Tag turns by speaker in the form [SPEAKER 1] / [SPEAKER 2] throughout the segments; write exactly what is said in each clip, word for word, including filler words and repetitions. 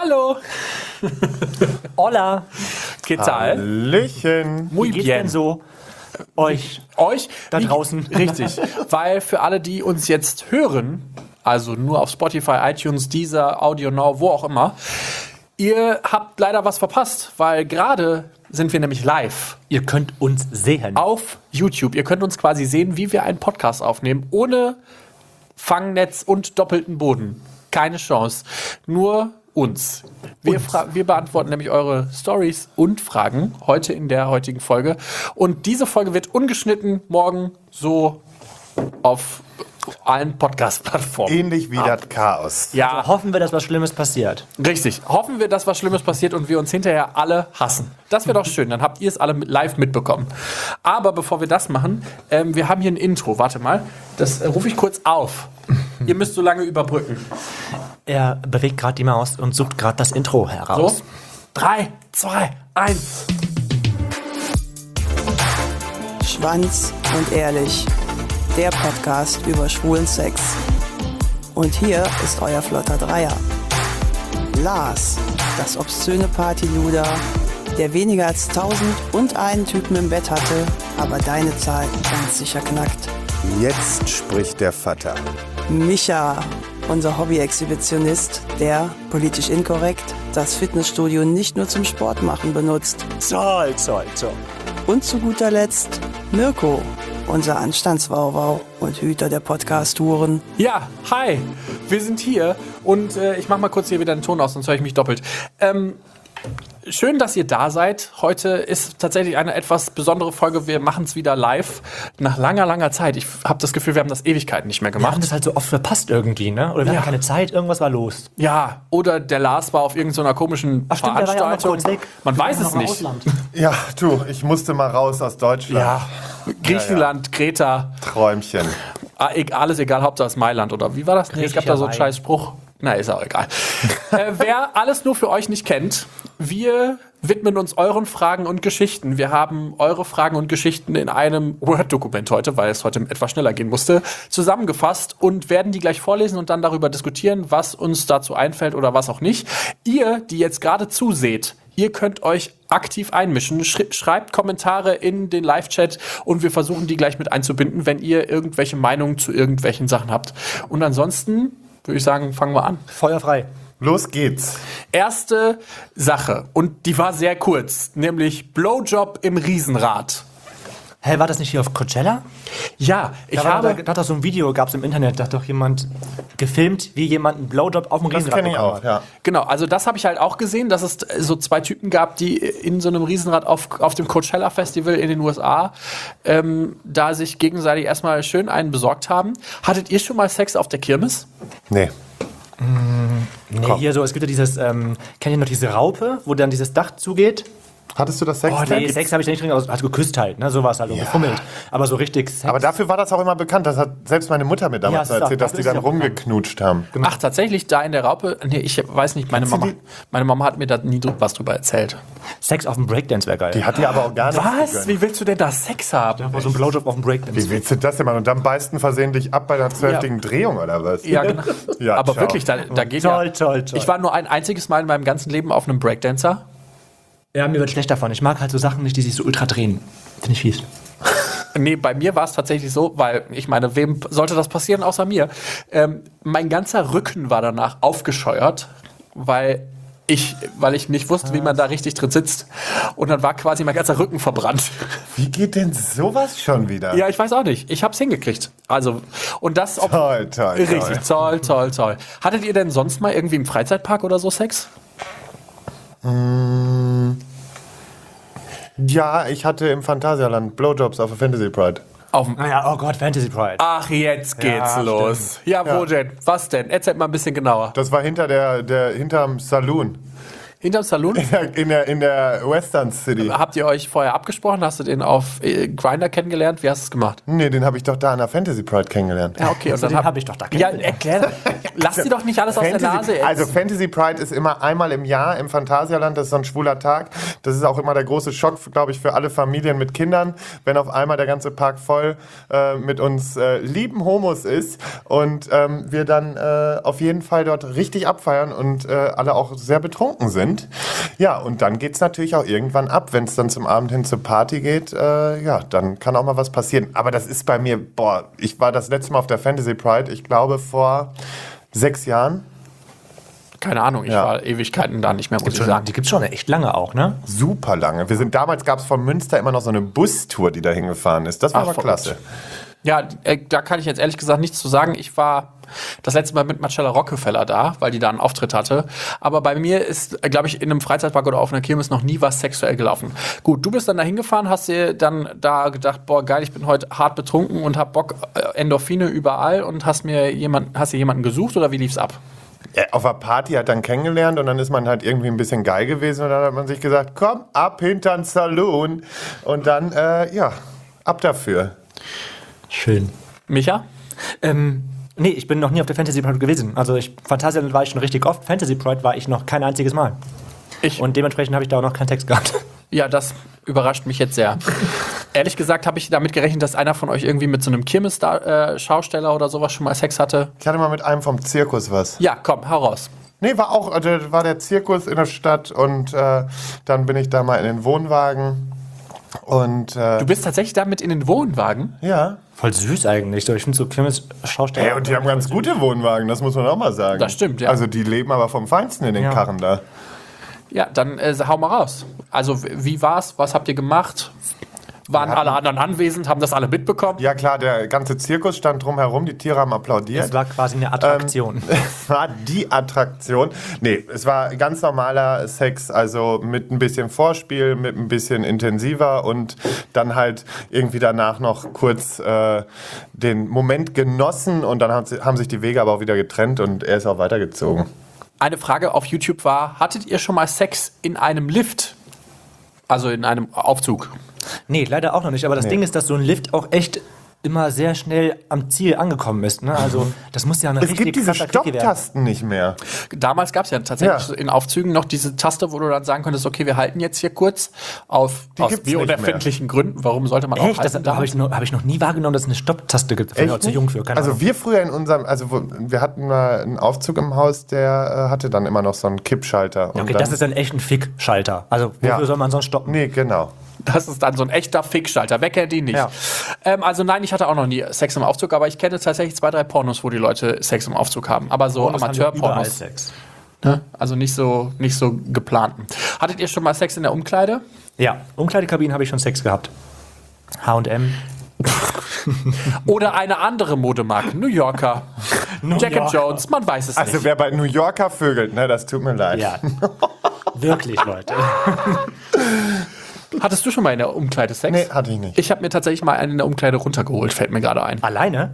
[SPEAKER 1] Hallo.
[SPEAKER 2] Hola.
[SPEAKER 1] ¿Qué tal?
[SPEAKER 3] Hallöchen.
[SPEAKER 2] Wie geht's denn so? Euch.
[SPEAKER 1] Euch
[SPEAKER 2] da
[SPEAKER 1] wie,
[SPEAKER 2] draußen.
[SPEAKER 1] Richtig. Weil für alle, die uns jetzt hören, also nur auf Spotify, iTunes, Deezer, Audio Now, wo auch immer, ihr habt leider was verpasst, weil gerade sind wir nämlich live.
[SPEAKER 2] Ihr könnt uns sehen.
[SPEAKER 1] Auf YouTube. Ihr könnt uns quasi sehen, wie wir einen Podcast aufnehmen, ohne Fangnetz und doppelten Boden. Keine Chance. Nur uns. Wir, fra- wir beantworten nämlich eure Stories und Fragen heute in der heutigen Folge. Und diese Folge wird ungeschnitten morgen so auf allen Podcast-Plattformen.
[SPEAKER 3] Ähnlich wie das Chaos.
[SPEAKER 1] Ja,
[SPEAKER 2] Also hoffen wir, dass was Schlimmes passiert.
[SPEAKER 1] richtig. Hoffen wir, dass was Schlimmes passiert und wir uns hinterher alle hassen. Das wäre doch schön, dann habt ihr es alle mit- live mitbekommen. Aber bevor wir das machen, ähm, wir haben hier ein Intro. Warte mal, das äh, rufe ich kurz auf. Ihr müsst so lange überbrücken.
[SPEAKER 2] Er bewegt gerade die Maus und sucht gerade das Intro
[SPEAKER 1] So,
[SPEAKER 2] heraus.
[SPEAKER 1] drei, zwei, eins.
[SPEAKER 4] Schwanz und ehrlich, der Podcast über schwulen Sex. Und hier ist euer flotter Dreier. Lars, das obszöne Partyluder, der weniger als tausend und einen Typen im Bett hatte, aber deine Zahl ganz sicher knackt.
[SPEAKER 3] Jetzt spricht der Vater.
[SPEAKER 4] Micha, unser Hobby-Exhibitionist, der, politisch inkorrekt, das Fitnessstudio nicht nur zum Sport machen benutzt.
[SPEAKER 2] Zoll, zoll, zoll.
[SPEAKER 4] Und zu guter Letzt Mirko, unser Anstandswauwau und Hüter der Podcast-Touren.
[SPEAKER 1] Ja, hi, wir sind hier und äh, ich mach mal kurz hier wieder den Ton aus, sonst höre ich mich doppelt. Ähm, schön, dass ihr da seid. Heute ist tatsächlich eine etwas besondere Folge. Wir machen es wieder live nach langer, langer Zeit. Ich habe das Gefühl, wir haben das Ewigkeiten nicht mehr
[SPEAKER 2] Wir haben
[SPEAKER 1] gemacht.
[SPEAKER 2] das halt so oft verpasst irgendwie, ne? Oder wir
[SPEAKER 1] Ja.
[SPEAKER 2] hatten keine Zeit, irgendwas war los.
[SPEAKER 1] Ja, oder der Lars war auf irgendeiner komischen
[SPEAKER 2] Ach stimmt, der war ja auch noch
[SPEAKER 1] Veranstaltung.
[SPEAKER 2] kurz weg.
[SPEAKER 1] Man
[SPEAKER 2] Der
[SPEAKER 1] weiß
[SPEAKER 2] war
[SPEAKER 1] es
[SPEAKER 2] noch im
[SPEAKER 1] nicht.
[SPEAKER 2] Ausland.
[SPEAKER 3] Ja, du, ich musste mal raus aus Deutschland.
[SPEAKER 1] Ja, Griechenland, Kreta,
[SPEAKER 3] Träumchen.
[SPEAKER 1] ah, e- alles egal, Hauptsache es Mailand, oder wie war das? Nee, es gab da so einen
[SPEAKER 2] Griechisch
[SPEAKER 1] scheiß Spruch. Na, ist auch egal. äh, wer alles nur für euch nicht kennt, wir widmen uns euren Fragen und Geschichten. Wir haben eure Fragen und Geschichten in einem Word-Dokument heute, weil es heute etwas schneller gehen musste, zusammengefasst und werden die gleich vorlesen und dann darüber diskutieren, was uns dazu einfällt oder was auch nicht. Ihr, die jetzt gerade zuseht, ihr könnt euch aktiv einmischen. Schri- schreibt Kommentare in den Live-Chat und wir versuchen, die gleich mit einzubinden, wenn ihr irgendwelche Meinungen zu irgendwelchen Sachen habt. Und ansonsten würde ich sagen, fangen wir an.
[SPEAKER 2] Feuer frei.
[SPEAKER 3] Los geht's.
[SPEAKER 1] Erste Sache, und die war sehr kurz, nämlich Blowjob im Riesenrad.
[SPEAKER 2] Hä, war das nicht hier auf Coachella?
[SPEAKER 1] Ja, ich
[SPEAKER 2] Da, war,
[SPEAKER 1] habe...
[SPEAKER 2] da, da hat doch so ein Video, gab es im Internet, da hat doch jemand gefilmt, wie jemand einen Blowjob auf dem
[SPEAKER 3] Das
[SPEAKER 2] Riesenrad
[SPEAKER 3] kenne ich
[SPEAKER 2] bekommen
[SPEAKER 3] auch,
[SPEAKER 2] hat.
[SPEAKER 3] ja.
[SPEAKER 1] Genau, also das habe ich halt auch gesehen, dass es so zwei Typen gab, die in so einem Riesenrad auf, auf dem Coachella Festival in den U S A ähm, da sich gegenseitig erstmal schön einen besorgt haben. Hattet ihr schon mal Sex auf der Kirmes?
[SPEAKER 3] Nee.
[SPEAKER 2] Nee, hier so, es gibt ja dieses, ähm, kennt ihr noch diese Raupe, wo dann dieses Dach zugeht?
[SPEAKER 3] Hattest du das Sex?
[SPEAKER 2] Oh, nee, Sex habe ich da nicht drin, also also geküsst halt, ne, sowas halt, und
[SPEAKER 3] Ja.
[SPEAKER 2] gefummelt. Aber so richtig Sex.
[SPEAKER 3] Aber dafür war das auch immer bekannt. Das hat selbst meine Mutter mir damals
[SPEAKER 2] Ja, das
[SPEAKER 3] erzählt,
[SPEAKER 2] ist auch-
[SPEAKER 3] dass die
[SPEAKER 2] das
[SPEAKER 3] dann
[SPEAKER 2] ist ja bekannt.
[SPEAKER 3] rumgeknutscht haben.
[SPEAKER 1] Ach, tatsächlich, da in der Raupe? Nee, ich weiß nicht, meine
[SPEAKER 3] Kennst du
[SPEAKER 1] Mama,
[SPEAKER 3] die?
[SPEAKER 1] meine Mama hat mir da nie drü- was drüber erzählt.
[SPEAKER 2] Sex auf dem Breakdance wäre geil.
[SPEAKER 3] Die hat dir aber auch gar nichts
[SPEAKER 1] Was?
[SPEAKER 3] gegönnt.
[SPEAKER 1] Wie willst du denn da Sex haben?
[SPEAKER 2] Aber so ein Blowjob auf dem Breakdance.
[SPEAKER 3] Wie willst du das denn machen? Und dann beißt du versehentlich ab bei der zwölftigen Drehung oder was?
[SPEAKER 1] Ja, genau.
[SPEAKER 3] Ja,
[SPEAKER 1] Aber
[SPEAKER 3] ciao.
[SPEAKER 1] wirklich, da, da geht
[SPEAKER 2] Toll,
[SPEAKER 1] ja.
[SPEAKER 2] toll, toll.
[SPEAKER 1] Ich war nur ein einziges Mal in meinem ganzen Leben auf einem Breakdancer.
[SPEAKER 2] Ja, mir wird schlecht davon. Ich mag halt so Sachen nicht, die sich so ultra drehen. Finde ich fies.
[SPEAKER 1] Nee, bei mir war es tatsächlich so, weil ich meine, wem sollte das passieren außer mir? Ähm, mein ganzer Rücken war danach aufgescheuert, weil ich, weil ich nicht wusste, wie man da richtig drin sitzt. Und dann war quasi mein ganzer Rücken verbrannt.
[SPEAKER 3] Wie geht denn sowas schon wieder?
[SPEAKER 1] Ja, ich weiß auch nicht. Ich hab's hingekriegt. Also, und das... Ob,
[SPEAKER 3] Toll, toll,
[SPEAKER 1] Richtig, toll, toll, toll. Hattet ihr denn sonst mal irgendwie im Freizeitpark oder so Sex?
[SPEAKER 3] Ja, ich hatte im Phantasialand Blowjobs auf der Fantasy Pride.
[SPEAKER 1] Auf dem
[SPEAKER 2] Naja, oh Gott, Fantasy Pride.
[SPEAKER 1] Ach, jetzt geht's
[SPEAKER 2] Ja,
[SPEAKER 1] los. Ja, wo
[SPEAKER 3] Ja.
[SPEAKER 1] denn? Was denn? Erzähl mal ein bisschen genauer.
[SPEAKER 3] Das war hinter der, der hinterm Saloon.
[SPEAKER 1] Hinterm Saloon?
[SPEAKER 3] In der, in der, in der Western City.
[SPEAKER 1] Habt ihr euch vorher abgesprochen? Hast du den auf äh, Grindr kennengelernt? Wie hast du es gemacht?
[SPEAKER 3] Nee, den habe ich doch da an der Fantasy Pride kennengelernt.
[SPEAKER 1] Ja, okay. Und
[SPEAKER 2] Also
[SPEAKER 1] dann
[SPEAKER 2] den
[SPEAKER 1] hab,
[SPEAKER 2] habe ich doch da
[SPEAKER 1] Ja,
[SPEAKER 2] kennengelernt.
[SPEAKER 1] erklär. Lass dir doch nicht alles aus der Nase. Ey.
[SPEAKER 3] Also Fantasy Pride ist immer einmal im Jahr im Phantasialand, das ist so ein schwuler Tag. Das ist auch immer der große Schock, glaube ich, für alle Familien mit Kindern, wenn auf einmal der ganze Park voll äh, mit uns äh, lieben Homos ist und ähm, wir dann äh, auf jeden Fall dort richtig abfeiern und äh, alle auch sehr betrunken sind. Ja, und dann geht es natürlich auch irgendwann ab, wenn es dann zum Abend hin zur Party geht. Äh, ja, dann kann auch mal was passieren. Aber das ist bei mir, boah, ich war das letzte Mal auf der Fantasy Pride, ich glaube vor sechs Jahren.
[SPEAKER 1] Keine Ahnung, ich
[SPEAKER 3] Ja.
[SPEAKER 1] war Ewigkeiten da nicht mehr, muss ich
[SPEAKER 2] Schon,
[SPEAKER 1] sagen.
[SPEAKER 2] die gibt es schon echt lange auch, ne?
[SPEAKER 3] Super lange. Wir sind damals, gab es von Münster immer noch so eine Bustour, die da hingefahren ist. Das war
[SPEAKER 1] Ach,
[SPEAKER 3] aber
[SPEAKER 1] verrückt.
[SPEAKER 3] klasse.
[SPEAKER 1] Ja, äh, da kann ich jetzt ehrlich gesagt nichts zu sagen. Ich war das letzte Mal mit Marcella Rockefeller da, weil die da einen Auftritt hatte. Aber bei mir ist, glaube ich, in einem Freizeitpark oder auf einer Kirmes noch nie was sexuell gelaufen. Gut, du bist dann da hingefahren, hast dir dann da gedacht, boah, geil, ich bin heute hart betrunken und hab Bock, äh, Endorphine überall und hast mir jemand, hast dir jemanden gesucht oder wie lief's ab?
[SPEAKER 3] Ja, auf der Party hat dann kennengelernt und dann ist man halt irgendwie ein bisschen geil gewesen und dann hat man sich gesagt, komm, ab hintern Saloon und dann, äh, ja, ab dafür.
[SPEAKER 2] Schön.
[SPEAKER 1] Micha?
[SPEAKER 2] Ähm, nee, ich bin noch nie auf der Fantasy Pride gewesen. Also ich, Phantasialand war ich schon richtig oft, Fantasy Pride war ich noch kein einziges Mal.
[SPEAKER 1] Ich.
[SPEAKER 2] Und dementsprechend habe ich da auch noch keinen Text gehabt.
[SPEAKER 1] Ja, das überrascht mich jetzt sehr. Ehrlich gesagt habe ich damit gerechnet, dass einer von euch irgendwie mit so einem Kirmes-Schausteller oder sowas schon mal Sex hatte.
[SPEAKER 3] Ich hatte mal mit einem vom Zirkus was.
[SPEAKER 1] Ja, komm, hau raus.
[SPEAKER 3] Nee, war auch, also war der Zirkus in der Stadt und äh, dann bin ich da mal in den Wohnwagen und äh,
[SPEAKER 1] Du bist tatsächlich damit in den Wohnwagen?
[SPEAKER 3] ja.
[SPEAKER 2] Voll süß eigentlich. So, ich finde so Kirmes-Schausteller.
[SPEAKER 3] Hey, und die haben ganz gute Wohnwagen, das muss man auch mal sagen.
[SPEAKER 1] Das stimmt, ja.
[SPEAKER 3] Also die leben aber vom Feinsten in den
[SPEAKER 2] Ja.
[SPEAKER 3] Karren da.
[SPEAKER 1] Ja, dann äh, hau mal raus. Also, w- wie war's? Was habt ihr gemacht? Waren alle anderen anwesend? Haben das alle mitbekommen?
[SPEAKER 3] Ja klar, der ganze Zirkus stand drumherum, die Tiere haben applaudiert.
[SPEAKER 2] Es war quasi eine Attraktion.
[SPEAKER 3] Es war die Attraktion. Nee, es war ganz normaler Sex, also mit ein bisschen Vorspiel, mit ein bisschen intensiver und dann halt irgendwie danach noch kurz äh, den Moment genossen und dann haben, sie, haben sich die Wege aber auch wieder getrennt und er ist auch weitergezogen.
[SPEAKER 1] Eine Frage auf YouTube war, hattet ihr schon mal Sex in einem Lift? Also in einem Aufzug?
[SPEAKER 2] Nee, leider auch noch nicht. Aber das
[SPEAKER 3] Nee.
[SPEAKER 2] Ding ist, dass so ein Lift auch echt immer sehr schnell am Ziel angekommen ist. Ne? Also das muss ja eine
[SPEAKER 3] Es
[SPEAKER 2] richtig
[SPEAKER 3] gibt diese
[SPEAKER 2] krasser Clique werden.
[SPEAKER 3] Stopptasten nicht mehr.
[SPEAKER 1] Damals gab es ja tatsächlich
[SPEAKER 3] Ja.
[SPEAKER 1] in Aufzügen noch diese Taste, wo du dann sagen konntest, okay, wir halten jetzt hier kurz auf
[SPEAKER 3] Die
[SPEAKER 1] aus
[SPEAKER 3] gibt's
[SPEAKER 1] wie
[SPEAKER 3] nicht
[SPEAKER 1] unerfindlichen Gründen. Warum sollte man auch
[SPEAKER 2] Echt? Das
[SPEAKER 1] halten?
[SPEAKER 2] habe ich, noch- hab ich noch nie wahrgenommen, dass es eine Stopptaste gibt. Ich bin auch zu
[SPEAKER 3] nicht?
[SPEAKER 2] jung für. Keine
[SPEAKER 3] Also
[SPEAKER 2] Ahnung.
[SPEAKER 3] wir früher in unserem, also wo- wir hatten mal einen Aufzug im Haus, der äh, hatte dann immer noch so einen Kippschalter.
[SPEAKER 2] Ja,
[SPEAKER 3] Und
[SPEAKER 2] okay,
[SPEAKER 3] dann,
[SPEAKER 2] das ist dann echt ein Fick-Schalter. Also wofür
[SPEAKER 3] Ja.
[SPEAKER 2] soll man sonst stoppen?
[SPEAKER 3] Nee, genau.
[SPEAKER 1] Das ist dann so ein echter Fickschalter. Wer kennt ihn nicht?
[SPEAKER 2] Ja.
[SPEAKER 1] Ähm, also nein, ich hatte auch noch nie Sex im Aufzug, aber ich kenne tatsächlich zwei, drei Pornos, wo die Leute Sex im Aufzug haben. Aber so
[SPEAKER 2] Pornos haben ja überall
[SPEAKER 1] Amateur-Pornos.
[SPEAKER 2] Sex.
[SPEAKER 1] Ne? Also nicht so, nicht so geplanten. Hattet ihr schon mal Sex in der Umkleide?
[SPEAKER 2] Ja, Umkleidekabinen habe ich schon Sex gehabt. H und M.
[SPEAKER 1] Oder eine andere Modemarke? New Yorker. Jack and
[SPEAKER 2] Yorker.
[SPEAKER 1] Jones, man weiß es
[SPEAKER 3] Also
[SPEAKER 1] nicht.
[SPEAKER 3] wer bei New Yorker vögelt, ne, das tut mir leid.
[SPEAKER 2] Ja. Wirklich, Leute.
[SPEAKER 1] Hattest du schon mal in der Umkleide Sex?
[SPEAKER 3] Nee, hatte ich nicht.
[SPEAKER 1] Ich habe mir tatsächlich mal einen in der Umkleide runtergeholt, fällt mir gerade ein.
[SPEAKER 2] Alleine?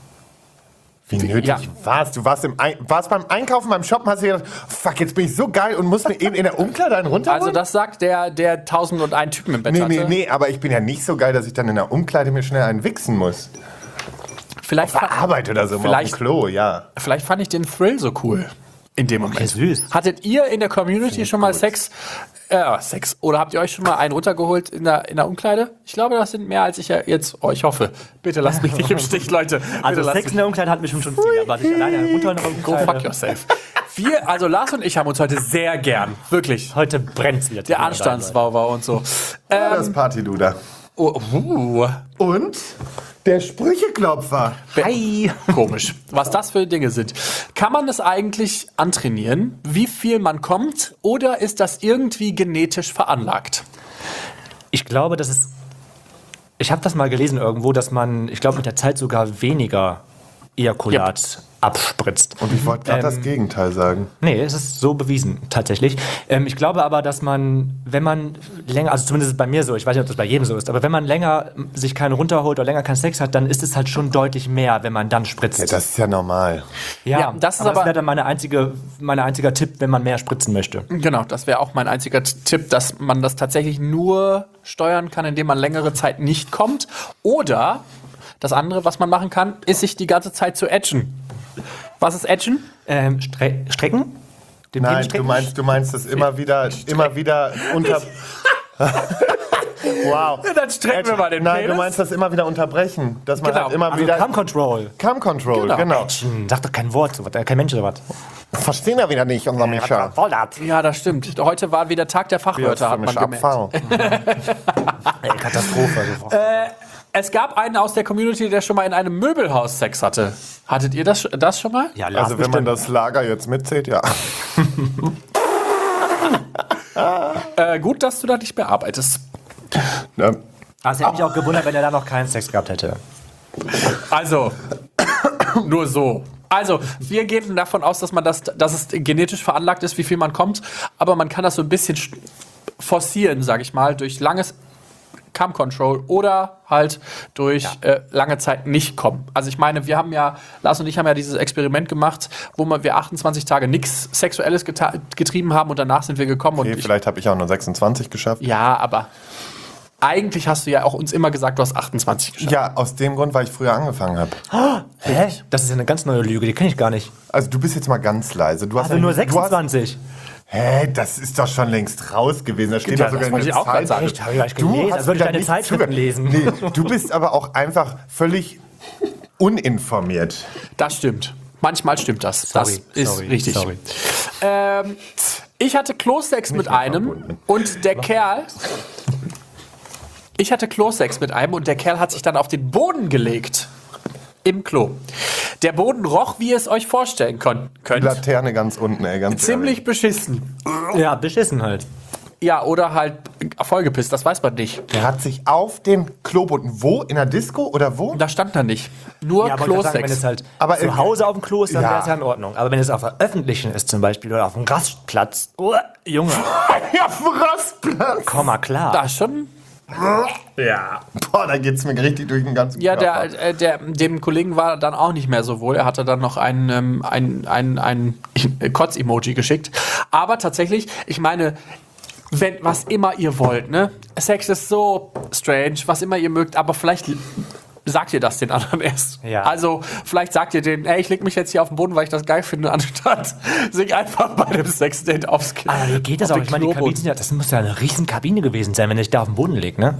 [SPEAKER 3] Wie nötig
[SPEAKER 1] Ja.
[SPEAKER 3] war's? Du warst, im Ein warst beim Einkaufen, beim Shoppen, hast du gedacht, fuck, jetzt bin ich so geil und muss mir eben in der Umkleide einen runterholen?
[SPEAKER 1] Also das sagt der, der tausend und einen Typen im Bett
[SPEAKER 3] nee,
[SPEAKER 1] hatte.
[SPEAKER 3] nee, nee, aber ich bin ja nicht so geil, dass ich dann in der Umkleide mir schnell einen wichsen muss.
[SPEAKER 1] Vielleicht, fa
[SPEAKER 3] Arbeit oder so, mal auf dem
[SPEAKER 1] Vielleicht-
[SPEAKER 3] Klo, ja.
[SPEAKER 1] vielleicht fand ich den Thrill so cool in dem Moment.
[SPEAKER 2] süß.
[SPEAKER 1] Hattet ihr in der Community schon mal
[SPEAKER 3] gut.
[SPEAKER 1] Sex? Äh, Sex. Oder habt ihr euch schon mal einen runtergeholt in der, in der Umkleide? Ich glaube, das sind mehr, als ich ja jetzt euch hoffe. Bitte lasst mich nicht im Stich, Leute. Bitte
[SPEAKER 2] Also
[SPEAKER 1] lasst
[SPEAKER 2] Sex
[SPEAKER 1] mich.
[SPEAKER 2] in der Umkleide hat mich schon viel. Aber sich alleine runter in der
[SPEAKER 1] Go
[SPEAKER 2] Umkleide.
[SPEAKER 1] fuck yourself. Wir, also Lars und ich haben uns heute sehr gern. Wirklich.
[SPEAKER 2] Heute brennt's wieder.
[SPEAKER 1] Der Anstandsbauer und so.
[SPEAKER 3] Ja, das Partyluder.
[SPEAKER 1] Oh, uh,
[SPEAKER 3] Und der Sprücheklopfer.
[SPEAKER 2] Hi.
[SPEAKER 1] komisch. Was das für Dinge sind. Kann man es eigentlich antrainieren, wie viel man kommt, oder ist das irgendwie genetisch veranlagt?
[SPEAKER 2] Ich glaube, das ist. Ich habe das mal gelesen irgendwo, dass man, ich glaube, mit der Zeit sogar weniger Ejakulat abspritzt.
[SPEAKER 3] Und ich wollte gerade
[SPEAKER 2] Ähm,
[SPEAKER 3] das Gegenteil sagen.
[SPEAKER 2] Nee, es ist so bewiesen, tatsächlich. Ähm, ich glaube aber, dass man, wenn man länger, also zumindest ist es bei mir so, ich weiß nicht, ob das bei jedem so ist, aber wenn man länger sich keinen runterholt oder länger keinen Sex hat, dann ist es halt schon deutlich mehr, wenn man dann spritzt.
[SPEAKER 3] Ja, das ist ja normal.
[SPEAKER 2] Ja,
[SPEAKER 1] Ja, das ist
[SPEAKER 2] aber
[SPEAKER 1] aber-
[SPEAKER 2] das wäre dann meine einzige, mein einziger Tipp, wenn man mehr spritzen möchte.
[SPEAKER 1] Genau, das wäre auch mein einziger T- Tipp, dass man das tatsächlich nur steuern kann, indem man längere Zeit nicht kommt. Oder das andere, was man machen kann, ist sich die ganze Zeit zu edgen. Was ist edgen?
[SPEAKER 2] Ähm, stre strecken? Den
[SPEAKER 3] Nein,
[SPEAKER 2] Penis
[SPEAKER 3] du
[SPEAKER 2] strecken?
[SPEAKER 3] meinst, du meinst das immer wieder, immer wieder unter... Wow.
[SPEAKER 1] Dann strecken wir mal den
[SPEAKER 3] Nein,
[SPEAKER 1] Penis.
[SPEAKER 3] du meinst das immer wieder unterbrechen. Dass man
[SPEAKER 1] Genau.
[SPEAKER 3] halt immer
[SPEAKER 2] Also
[SPEAKER 3] wieder...
[SPEAKER 2] Cam Control.
[SPEAKER 3] Cam Control,
[SPEAKER 1] Genau.
[SPEAKER 3] genau.
[SPEAKER 2] Hm, sag doch kein Wort, so was, äh, kein Mensch oder was.
[SPEAKER 3] Verstehen wir wieder nicht, unser Micha.
[SPEAKER 1] Ja, das stimmt. Heute war wieder Tag der Fachwörter, hat man gemerkt.
[SPEAKER 3] Abfall.
[SPEAKER 2] Ey, Katastrophe. Also.
[SPEAKER 1] Es gab einen aus der Community, der schon mal in einem Möbelhaus Sex hatte. Hattet ihr das, das schon mal?
[SPEAKER 2] Ja, Lars
[SPEAKER 3] Also wenn man
[SPEAKER 2] bestimmt.
[SPEAKER 3] das Lager jetzt mitzählt, ja.
[SPEAKER 1] Äh, gut, dass du da nicht mehr arbeitest.
[SPEAKER 3] Ja.
[SPEAKER 2] Also, ich hätte mich auch gewundert, wenn er da noch keinen Sex gehabt hätte.
[SPEAKER 1] Also, nur so. Also, wir gehen davon aus, dass man das, dass es genetisch veranlagt ist, wie viel man kommt, aber man kann das so ein bisschen st- forcieren, sag ich mal, durch langes Cam Control oder halt durch äh, lange Zeit nicht kommen. Also ich meine, wir haben ja, Lars und ich haben ja dieses Experiment gemacht, wo man, wir achtundzwanzig Tage nichts Sexuelles geta- getrieben haben und danach sind wir gekommen.
[SPEAKER 3] Okay,
[SPEAKER 1] und ich,
[SPEAKER 3] vielleicht habe ich auch nur sechsundzwanzig geschafft.
[SPEAKER 1] ja, aber eigentlich hast du ja auch uns immer gesagt, du hast achtundzwanzig geschafft.
[SPEAKER 3] Ja, aus dem Grund, weil ich früher angefangen habe.
[SPEAKER 2] Hä? Das ist ja eine ganz neue Lüge, die kenne ich gar nicht.
[SPEAKER 3] Also du bist jetzt mal ganz leise. Du hast
[SPEAKER 2] Also nur
[SPEAKER 3] du hast-
[SPEAKER 2] sechsundzwanzig.
[SPEAKER 3] Hä, das ist doch schon längst raus gewesen. Da steht
[SPEAKER 1] Ja,
[SPEAKER 3] doch sogar
[SPEAKER 1] das
[SPEAKER 3] in
[SPEAKER 1] wollte
[SPEAKER 3] der
[SPEAKER 1] ich auch gerade
[SPEAKER 3] Zeitung.
[SPEAKER 1] sagen.
[SPEAKER 2] Hab ich gleich
[SPEAKER 3] Du
[SPEAKER 2] gelesen,
[SPEAKER 3] hast
[SPEAKER 2] als würde ich
[SPEAKER 3] wieder
[SPEAKER 2] deine
[SPEAKER 3] nicht
[SPEAKER 2] Zeitschriften
[SPEAKER 3] zugehört.
[SPEAKER 2] lesen.
[SPEAKER 3] Nee, du bist aber auch einfach völlig uninformiert.
[SPEAKER 1] Das stimmt. Manchmal stimmt das. Das
[SPEAKER 2] Sorry,
[SPEAKER 1] ist
[SPEAKER 2] sorry,
[SPEAKER 1] richtig.
[SPEAKER 2] sorry.
[SPEAKER 1] Ähm, ich hatte Klosex mit einem und der Kerl. Ich hatte Klosex mit einem und der Kerl hat sich dann auf den Boden gelegt. Im Klo. Der Boden roch, wie ihr es euch vorstellen kon-
[SPEAKER 3] Die
[SPEAKER 1] könnt.
[SPEAKER 3] Laterne ganz unten, ey, ganz
[SPEAKER 1] Ziemlich beschissen.
[SPEAKER 2] Ja, beschissen halt.
[SPEAKER 1] Ja, oder halt vollgepisst, das weiß man nicht.
[SPEAKER 3] ehrlich. Der hat sich auf dem Kloboden, wo? In der Disco oder wo?
[SPEAKER 1] Da stand da nicht. Nur
[SPEAKER 2] Ja, aber ich kann sagen, wenn
[SPEAKER 1] Klosex.
[SPEAKER 2] es halt
[SPEAKER 3] Aber
[SPEAKER 2] zu
[SPEAKER 3] in-
[SPEAKER 2] Hause auf dem Klo ist, dann
[SPEAKER 3] Ja.
[SPEAKER 2] wäre es ja in Ordnung. Aber wenn es auf der öffentlichen ist zum Beispiel oder auf dem Rastplatz, oh, Junge,
[SPEAKER 3] Ja, auf dem Rastplatz.
[SPEAKER 2] komm mal klar.
[SPEAKER 1] Da schon.
[SPEAKER 3] Ja. Boah, da geht's mir richtig durch den ganzen
[SPEAKER 1] Ja,
[SPEAKER 3] Körper.
[SPEAKER 1] der, äh, der, dem Kollegen war dann auch nicht mehr so wohl. Er hatte dann noch ein, ähm, ein, ein, ein Kotz-Emoji geschickt. Aber tatsächlich, ich meine, wenn, was immer ihr wollt, ne? Sex ist so strange, was immer ihr mögt, aber vielleicht sagt ihr das den anderen erst.
[SPEAKER 2] Ja.
[SPEAKER 1] Also, vielleicht sagt ihr denen, ey, ich leg mich jetzt hier auf den Boden, weil ich das geil finde, anstatt sich einfach bei dem Sexdate aufs Kinn.
[SPEAKER 2] Aber wie geht das
[SPEAKER 1] auf
[SPEAKER 2] auch?
[SPEAKER 1] den
[SPEAKER 2] Ich meine, die
[SPEAKER 1] Kloboden.
[SPEAKER 2] Kabinen sind ja, das muss ja eine riesen Kabine gewesen sein, wenn ich da auf dem Boden lege, ne?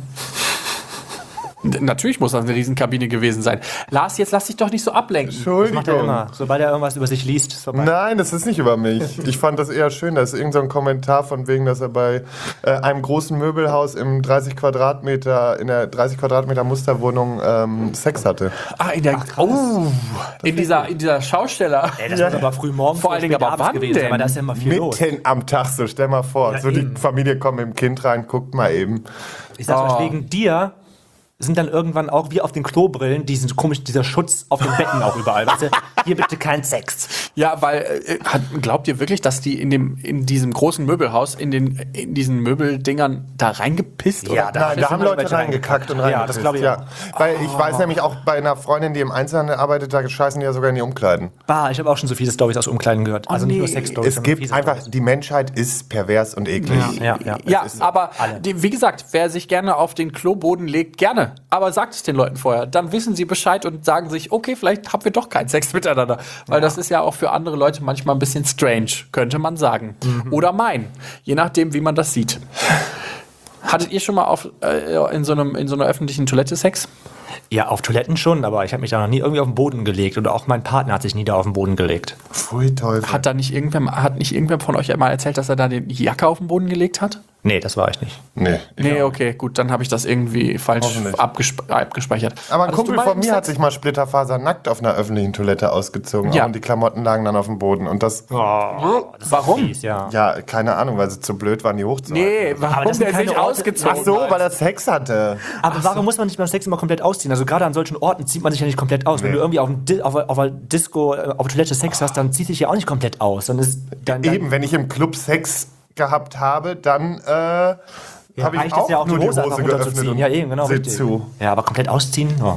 [SPEAKER 1] Natürlich muss das eine Riesenkabine gewesen sein. Lars, jetzt lass dich doch nicht so ablenken.
[SPEAKER 2] Das macht er
[SPEAKER 3] Entschuldigung.
[SPEAKER 2] immer. Sobald er irgendwas über sich liest, ist vorbei.
[SPEAKER 3] Nein, das ist nicht über mich. Ich fand das eher schön. Da ist irgend so ein Kommentar von wegen, dass er bei äh, einem großen Möbelhaus im dreißig Quadratmeter, in der dreißig Quadratmeter Musterwohnung ähm, Sex hatte.
[SPEAKER 1] Ah, in der oh, in dieser in dieser Schausteller.
[SPEAKER 2] Ey, das muss aber früh morgens
[SPEAKER 1] Vor allen Dingen
[SPEAKER 2] oder
[SPEAKER 1] aber
[SPEAKER 2] abends
[SPEAKER 1] wann
[SPEAKER 2] gewesen sein,
[SPEAKER 1] denn?
[SPEAKER 2] weil da ist ja immer viel los.
[SPEAKER 3] Mitten am Tag, so stell mal vor.
[SPEAKER 2] Ja,
[SPEAKER 3] so die
[SPEAKER 2] eben.
[SPEAKER 3] Familie kommt mit dem Kind rein, guckt mal eben.
[SPEAKER 2] Ich sag
[SPEAKER 1] Oh.
[SPEAKER 2] euch, wegen dir sind dann irgendwann auch wie auf den Klobrillen diesen komisch, dieser Schutz auf den Betten auch überall. Weißt du? Hier bitte kein Sex.
[SPEAKER 1] Ja, weil äh, hat- glaubt ihr wirklich, dass die in dem in diesem großen Möbelhaus in den in diesen Möbeldingern da reingepisst
[SPEAKER 2] Ja,
[SPEAKER 1] oder?
[SPEAKER 2] da-
[SPEAKER 3] Nein, da haben
[SPEAKER 2] immer
[SPEAKER 3] Leute
[SPEAKER 2] welche
[SPEAKER 3] reingekackt und
[SPEAKER 2] Ja,
[SPEAKER 3] reingepisst.
[SPEAKER 2] das glaub ich
[SPEAKER 3] ja. Weil ich weiß nämlich auch bei einer Freundin, die im Einzelhandel arbeitet, da scheißen die ja sogar in die Umkleiden.
[SPEAKER 2] Bah, ich habe auch schon so viele Storys aus Umkleiden gehört. Also nicht nur
[SPEAKER 1] nee.
[SPEAKER 2] Sex-Storys.
[SPEAKER 3] Es
[SPEAKER 2] sondern
[SPEAKER 3] gibt
[SPEAKER 2] fiese
[SPEAKER 3] einfach,
[SPEAKER 2] Storys.
[SPEAKER 3] die Menschheit ist pervers und eklig.
[SPEAKER 2] Ja, ja.
[SPEAKER 1] Ja,
[SPEAKER 2] Es ist
[SPEAKER 1] aber
[SPEAKER 2] alle.
[SPEAKER 1] die, wie gesagt, wer sich gerne auf den Kloboden legt, gerne. Aber sagt es den Leuten vorher. Dann wissen sie Bescheid und sagen sich, okay, vielleicht haben wir doch keinen Sex miteinander. Weil das ist ja auch für andere Leute manchmal ein bisschen strange, könnte man sagen. Oder meinen. Je nachdem, wie man das sieht. Hattet ihr schon mal auf, äh, in, so einem, in so einer öffentlichen Toilette Sex?
[SPEAKER 2] Ja, auf Toiletten schon, aber ich habe mich da noch nie irgendwie auf den Boden gelegt. Oder auch mein Partner hat sich nie da auf den Boden gelegt.
[SPEAKER 3] Pfui Teufel.
[SPEAKER 1] Hat da nicht irgendwer, hat nicht irgendwer von euch einmal erzählt, dass er da die Jacke auf den Boden gelegt hat?
[SPEAKER 2] Nee, das war ich nicht.
[SPEAKER 3] Nee.
[SPEAKER 1] Nee, okay, gut, dann habe ich das irgendwie falsch
[SPEAKER 3] Hoffentlich.
[SPEAKER 1] abgespe abgespeichert.
[SPEAKER 3] Aber ein
[SPEAKER 1] Hattest
[SPEAKER 3] Kumpel
[SPEAKER 1] du mal
[SPEAKER 3] von mir
[SPEAKER 1] Sex?
[SPEAKER 3] hat sich mal splitterfasernackt auf einer öffentlichen Toilette ausgezogen.
[SPEAKER 1] Ja.
[SPEAKER 3] Auch und die Klamotten lagen dann auf dem Boden. Und das,
[SPEAKER 2] Oh, das
[SPEAKER 1] Warum?
[SPEAKER 2] Fies, ja.
[SPEAKER 3] ja, keine Ahnung, weil sie zu blöd waren, die hochzuhalten.
[SPEAKER 1] Nee, warum
[SPEAKER 2] das sind
[SPEAKER 1] der sich
[SPEAKER 2] keine Orte-
[SPEAKER 1] ausgezogen
[SPEAKER 3] Ach so,
[SPEAKER 1] hat?
[SPEAKER 3] weil er Sex hatte.
[SPEAKER 2] Aber warum muss man nicht beim Sex immer komplett ausziehen? Also gerade an solchen Orten zieht man sich ja nicht komplett aus. Wenn
[SPEAKER 3] Nee.
[SPEAKER 2] du irgendwie auf, dem Di auf, auf einer Disco, äh, auf der Toilette Sex hast, dann zieht sich ja auch nicht komplett aus. Dann ist, dann, dann
[SPEAKER 3] Eben, wenn ich im Club Sex gehabt habe, dann äh, habe ich
[SPEAKER 2] reicht
[SPEAKER 3] auch
[SPEAKER 2] es ja auch,
[SPEAKER 3] nur
[SPEAKER 2] die Hose, einfach
[SPEAKER 3] geöffnet
[SPEAKER 2] runterzuziehen.
[SPEAKER 3] und
[SPEAKER 2] Ja, eben, genau.
[SPEAKER 3] Sieh
[SPEAKER 2] richtig.
[SPEAKER 3] zu.
[SPEAKER 2] Ja, aber komplett ausziehen? Ja.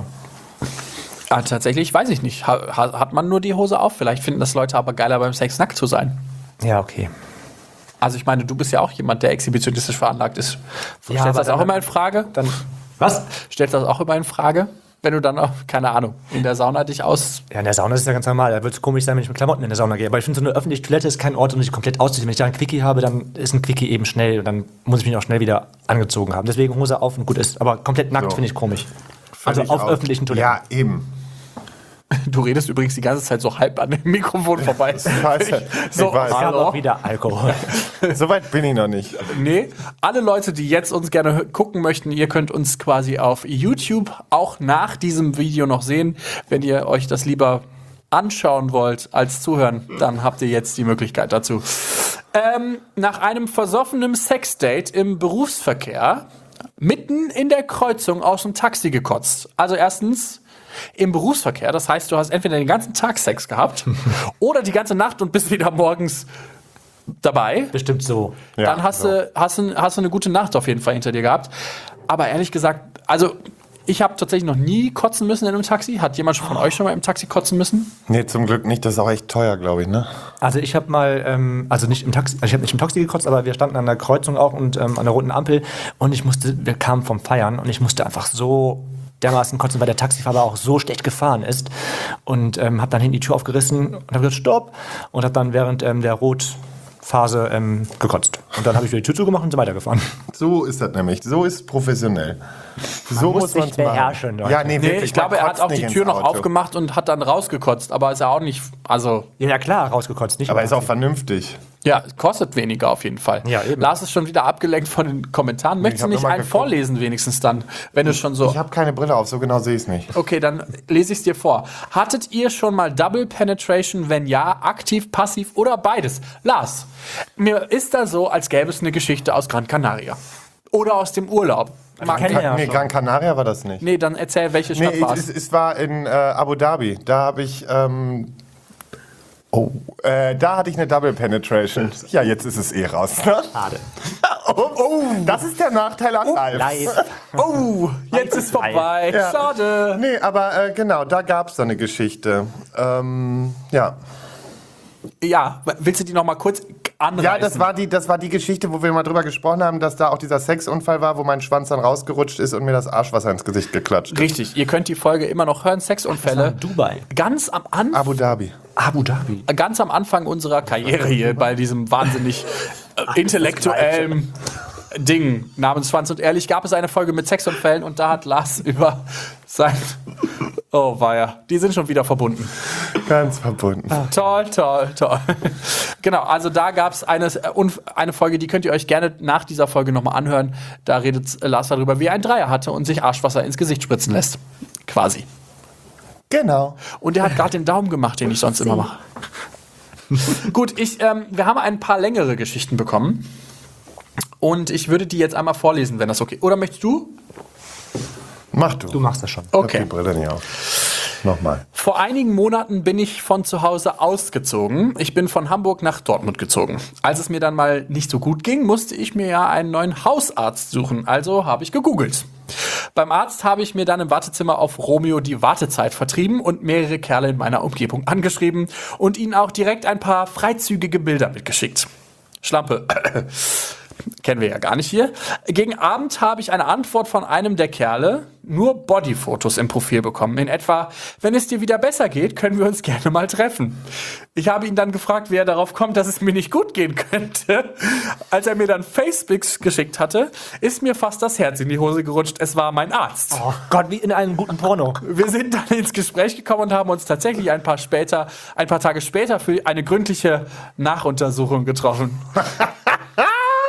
[SPEAKER 1] Ah, tatsächlich weiß ich nicht. Ha ha- hat man nur die Hose auf? Vielleicht finden das Leute aber geiler, beim Sex nackt zu sein.
[SPEAKER 2] Ja, okay.
[SPEAKER 1] Also ich meine, du bist ja auch jemand, der exhibitionistisch veranlagt ist.
[SPEAKER 2] Ja,
[SPEAKER 1] Stellst du
[SPEAKER 2] aber
[SPEAKER 1] das auch
[SPEAKER 2] dann-
[SPEAKER 1] immer in Frage?
[SPEAKER 2] Dann, was?
[SPEAKER 1] Stellst du das auch immer in Frage? Wenn du dann auch, keine Ahnung, in der Sauna dich aus...
[SPEAKER 2] Ja, in der Sauna ist es ja ganz normal. Da wird es komisch sein, wenn ich mit Klamotten in der Sauna gehe. Aber ich finde, so eine öffentliche Toilette ist kein Ort, um sich komplett auszuziehen. Wenn ich da ein Quickie habe, dann ist ein Quickie eben schnell. Und dann muss ich mich auch schnell wieder angezogen haben. Deswegen Hose auf und gut ist. Aber komplett nackt
[SPEAKER 3] So.
[SPEAKER 2] finde ich komisch. Also
[SPEAKER 3] Völlig
[SPEAKER 2] auf
[SPEAKER 3] aus-
[SPEAKER 2] öffentlichen Toiletten.
[SPEAKER 3] Ja, eben.
[SPEAKER 1] Du redest übrigens die ganze Zeit so halb an dem Mikrofon vorbei.
[SPEAKER 3] Ich weiß,
[SPEAKER 1] So,
[SPEAKER 3] ich weiß.
[SPEAKER 2] Ich habe
[SPEAKER 1] hallo?
[SPEAKER 2] auch wieder Alkohol.
[SPEAKER 3] So weit bin ich noch nicht.
[SPEAKER 1] Nee, alle Leute, die jetzt uns gerne hö- gucken möchten, ihr könnt uns quasi auf YouTube auch nach diesem Video noch sehen. Wenn ihr euch das lieber anschauen wollt als zuhören, dann habt ihr jetzt die Möglichkeit dazu. Ähm, nach einem versoffenen Sexdate im Berufsverkehr mitten in der Kreuzung aus dem Taxi gekotzt. Also erstens im Berufsverkehr, das heißt, du hast entweder den ganzen Tag Sex gehabt oder die ganze Nacht und bist wieder morgens dabei.
[SPEAKER 2] Bestimmt so.
[SPEAKER 3] Ja,
[SPEAKER 1] Dann hast,
[SPEAKER 3] so.
[SPEAKER 1] du, hast, du, hast du eine gute Nacht auf jeden Fall hinter dir gehabt. Aber ehrlich gesagt, also ich habe tatsächlich noch nie kotzen müssen in einem Taxi. Hat jemand schon von euch schon mal im Taxi kotzen müssen?
[SPEAKER 3] Nee, zum Glück nicht. Das ist auch echt teuer, glaube ich, ne?
[SPEAKER 2] Also ich habe mal, ähm, also nicht im Taxi, also ich habe nicht im Taxi gekotzt, aber wir standen an der Kreuzung auch und ähm, an der roten Ampel und ich musste, wir kamen vom Feiern und ich musste einfach so dermaßen kotzen, weil der Taxifahrer auch so schlecht gefahren ist und ähm, habe dann hinten die Tür aufgerissen und habe gesagt, stopp und habe dann während ähm, der Rotphase ähm, gekotzt. Und dann habe ich wieder die Tür zugemacht und so weitergefahren.
[SPEAKER 3] So ist das nämlich. So ist professionell. so
[SPEAKER 2] muss
[SPEAKER 3] muss
[SPEAKER 2] sich
[SPEAKER 3] man's machen.
[SPEAKER 2] beherrschen, Leute.
[SPEAKER 3] Ja, nee,
[SPEAKER 1] Nee,
[SPEAKER 3] wirklich,
[SPEAKER 1] ich glaube,
[SPEAKER 3] man
[SPEAKER 1] er hat
[SPEAKER 3] kotzt
[SPEAKER 1] auch die
[SPEAKER 3] nicht
[SPEAKER 1] Tür
[SPEAKER 3] ins
[SPEAKER 1] noch
[SPEAKER 3] Auto.
[SPEAKER 1] aufgemacht und hat dann rausgekotzt. Aber ist ja auch nicht, also,
[SPEAKER 2] Ja, ja klar, rausgekotzt, nicht
[SPEAKER 3] Aber
[SPEAKER 2] im
[SPEAKER 3] ist auch
[SPEAKER 2] Taxi.
[SPEAKER 3] vernünftig.
[SPEAKER 1] ja, kostet weniger auf jeden Fall.
[SPEAKER 2] Ja, eben.
[SPEAKER 1] Lars ist schon wieder abgelenkt von den Kommentaren. Möchtest du
[SPEAKER 3] hab
[SPEAKER 1] nicht
[SPEAKER 3] nur mal
[SPEAKER 1] einen
[SPEAKER 3] geguckt.
[SPEAKER 1] vorlesen wenigstens dann, wenn es schon so...
[SPEAKER 3] Ich habe keine Brille auf, so genau sehe ich es nicht.
[SPEAKER 1] Okay, dann lese ich es dir vor. Hattet ihr schon mal Double Penetration? Wenn ja, aktiv, passiv oder beides? Lars, mir ist da so, als gäbe es eine Geschichte aus Gran Canaria. Oder aus dem Urlaub. Mag-
[SPEAKER 2] kenn ja
[SPEAKER 3] nee,
[SPEAKER 2] schon.
[SPEAKER 3] Gran Canaria war das nicht.
[SPEAKER 1] Nee, dann erzähl, welche
[SPEAKER 3] Nee,
[SPEAKER 1] Stadt war
[SPEAKER 3] es,
[SPEAKER 1] es?
[SPEAKER 3] es war in äh, Abu Dhabi. Da habe ich. Ähm, oh, äh, da hatte ich eine Double Penetration. Ja, jetzt ist es eh raus. Ne?
[SPEAKER 2] Schade.
[SPEAKER 3] Oh, oh, das ist der Nachteil an live.
[SPEAKER 2] Live.
[SPEAKER 1] Oh, jetzt ist vorbei.
[SPEAKER 3] Ja.
[SPEAKER 1] Schade.
[SPEAKER 3] Nee, aber äh, genau, da gab es so eine Geschichte. Ähm, ja.
[SPEAKER 1] Ja, willst du die noch mal kurz anreißen?
[SPEAKER 3] Ja, das war, die, das war die Geschichte, wo wir mal drüber gesprochen haben, dass da auch dieser Sexunfall war, wo mein Schwanz dann rausgerutscht ist und mir das Arschwasser ins Gesicht geklatscht ist.
[SPEAKER 1] Richtig, ihr könnt die Folge immer noch hören. Sexunfälle.
[SPEAKER 2] Dubai.
[SPEAKER 1] Ganz am Anfang.
[SPEAKER 3] Abu Dhabi.
[SPEAKER 2] Abu Dhabi.
[SPEAKER 1] Ganz am Anfang unserer Karriere hier bei diesem wahnsinnig äh, intellektuellen Ding namens Schwanz und Ehrlich gab es eine Folge mit Sexunfällen und da hat Lars über sein... Oh weia, die sind schon wieder verbunden.
[SPEAKER 3] Ganz verbunden.
[SPEAKER 1] Toll, toll, toll. Genau, also da gab es eine, äh, Unf- eine Folge, die könnt ihr euch gerne nach dieser Folge nochmal anhören. Da redet äh, Lars darüber, wie er einen Dreier hatte und sich Arschwasser ins Gesicht spritzen lässt. Quasi.
[SPEAKER 3] Genau.
[SPEAKER 1] Und der hat gerade den Daumen gemacht, den ich sonst immer mache. Gut, ich, ähm, wir haben ein paar längere Geschichten bekommen. Und ich würde die jetzt einmal vorlesen, wenn das okay ist. Oder möchtest du?
[SPEAKER 3] Mach du.
[SPEAKER 2] Du machst das schon.
[SPEAKER 3] Ich hab
[SPEAKER 1] Okay.
[SPEAKER 3] die Brille nicht auf. Nochmal.
[SPEAKER 1] Vor einigen Monaten bin ich von zu Hause ausgezogen. Ich bin von Hamburg nach Dortmund gezogen. Als es mir dann mal nicht so gut ging, musste ich mir ja einen neuen Hausarzt suchen. Also habe ich gegoogelt. Beim Arzt habe ich mir dann im Wartezimmer auf Romeo die Wartezeit vertrieben und mehrere Kerle in meiner Umgebung angeschrieben und ihnen auch direkt ein paar freizügige Bilder mitgeschickt. Schlampe. Kennen wir ja gar nicht hier. Gegen Abend habe ich eine Antwort von einem der Kerle, nur Bodyfotos im Profil bekommen. In etwa, wenn es dir wieder besser geht, können wir uns gerne mal treffen. Ich habe ihn dann gefragt, wie er darauf kommt, dass es mir nicht gut gehen könnte. Als er mir dann Facepics geschickt hatte, ist mir fast das Herz in die Hose gerutscht. Es war mein Arzt.
[SPEAKER 2] Oh Gott, wie in einem guten Porno.
[SPEAKER 1] Wir sind dann ins Gespräch gekommen und haben uns tatsächlich ein paar später, ein paar Tage später für eine gründliche Nachuntersuchung getroffen.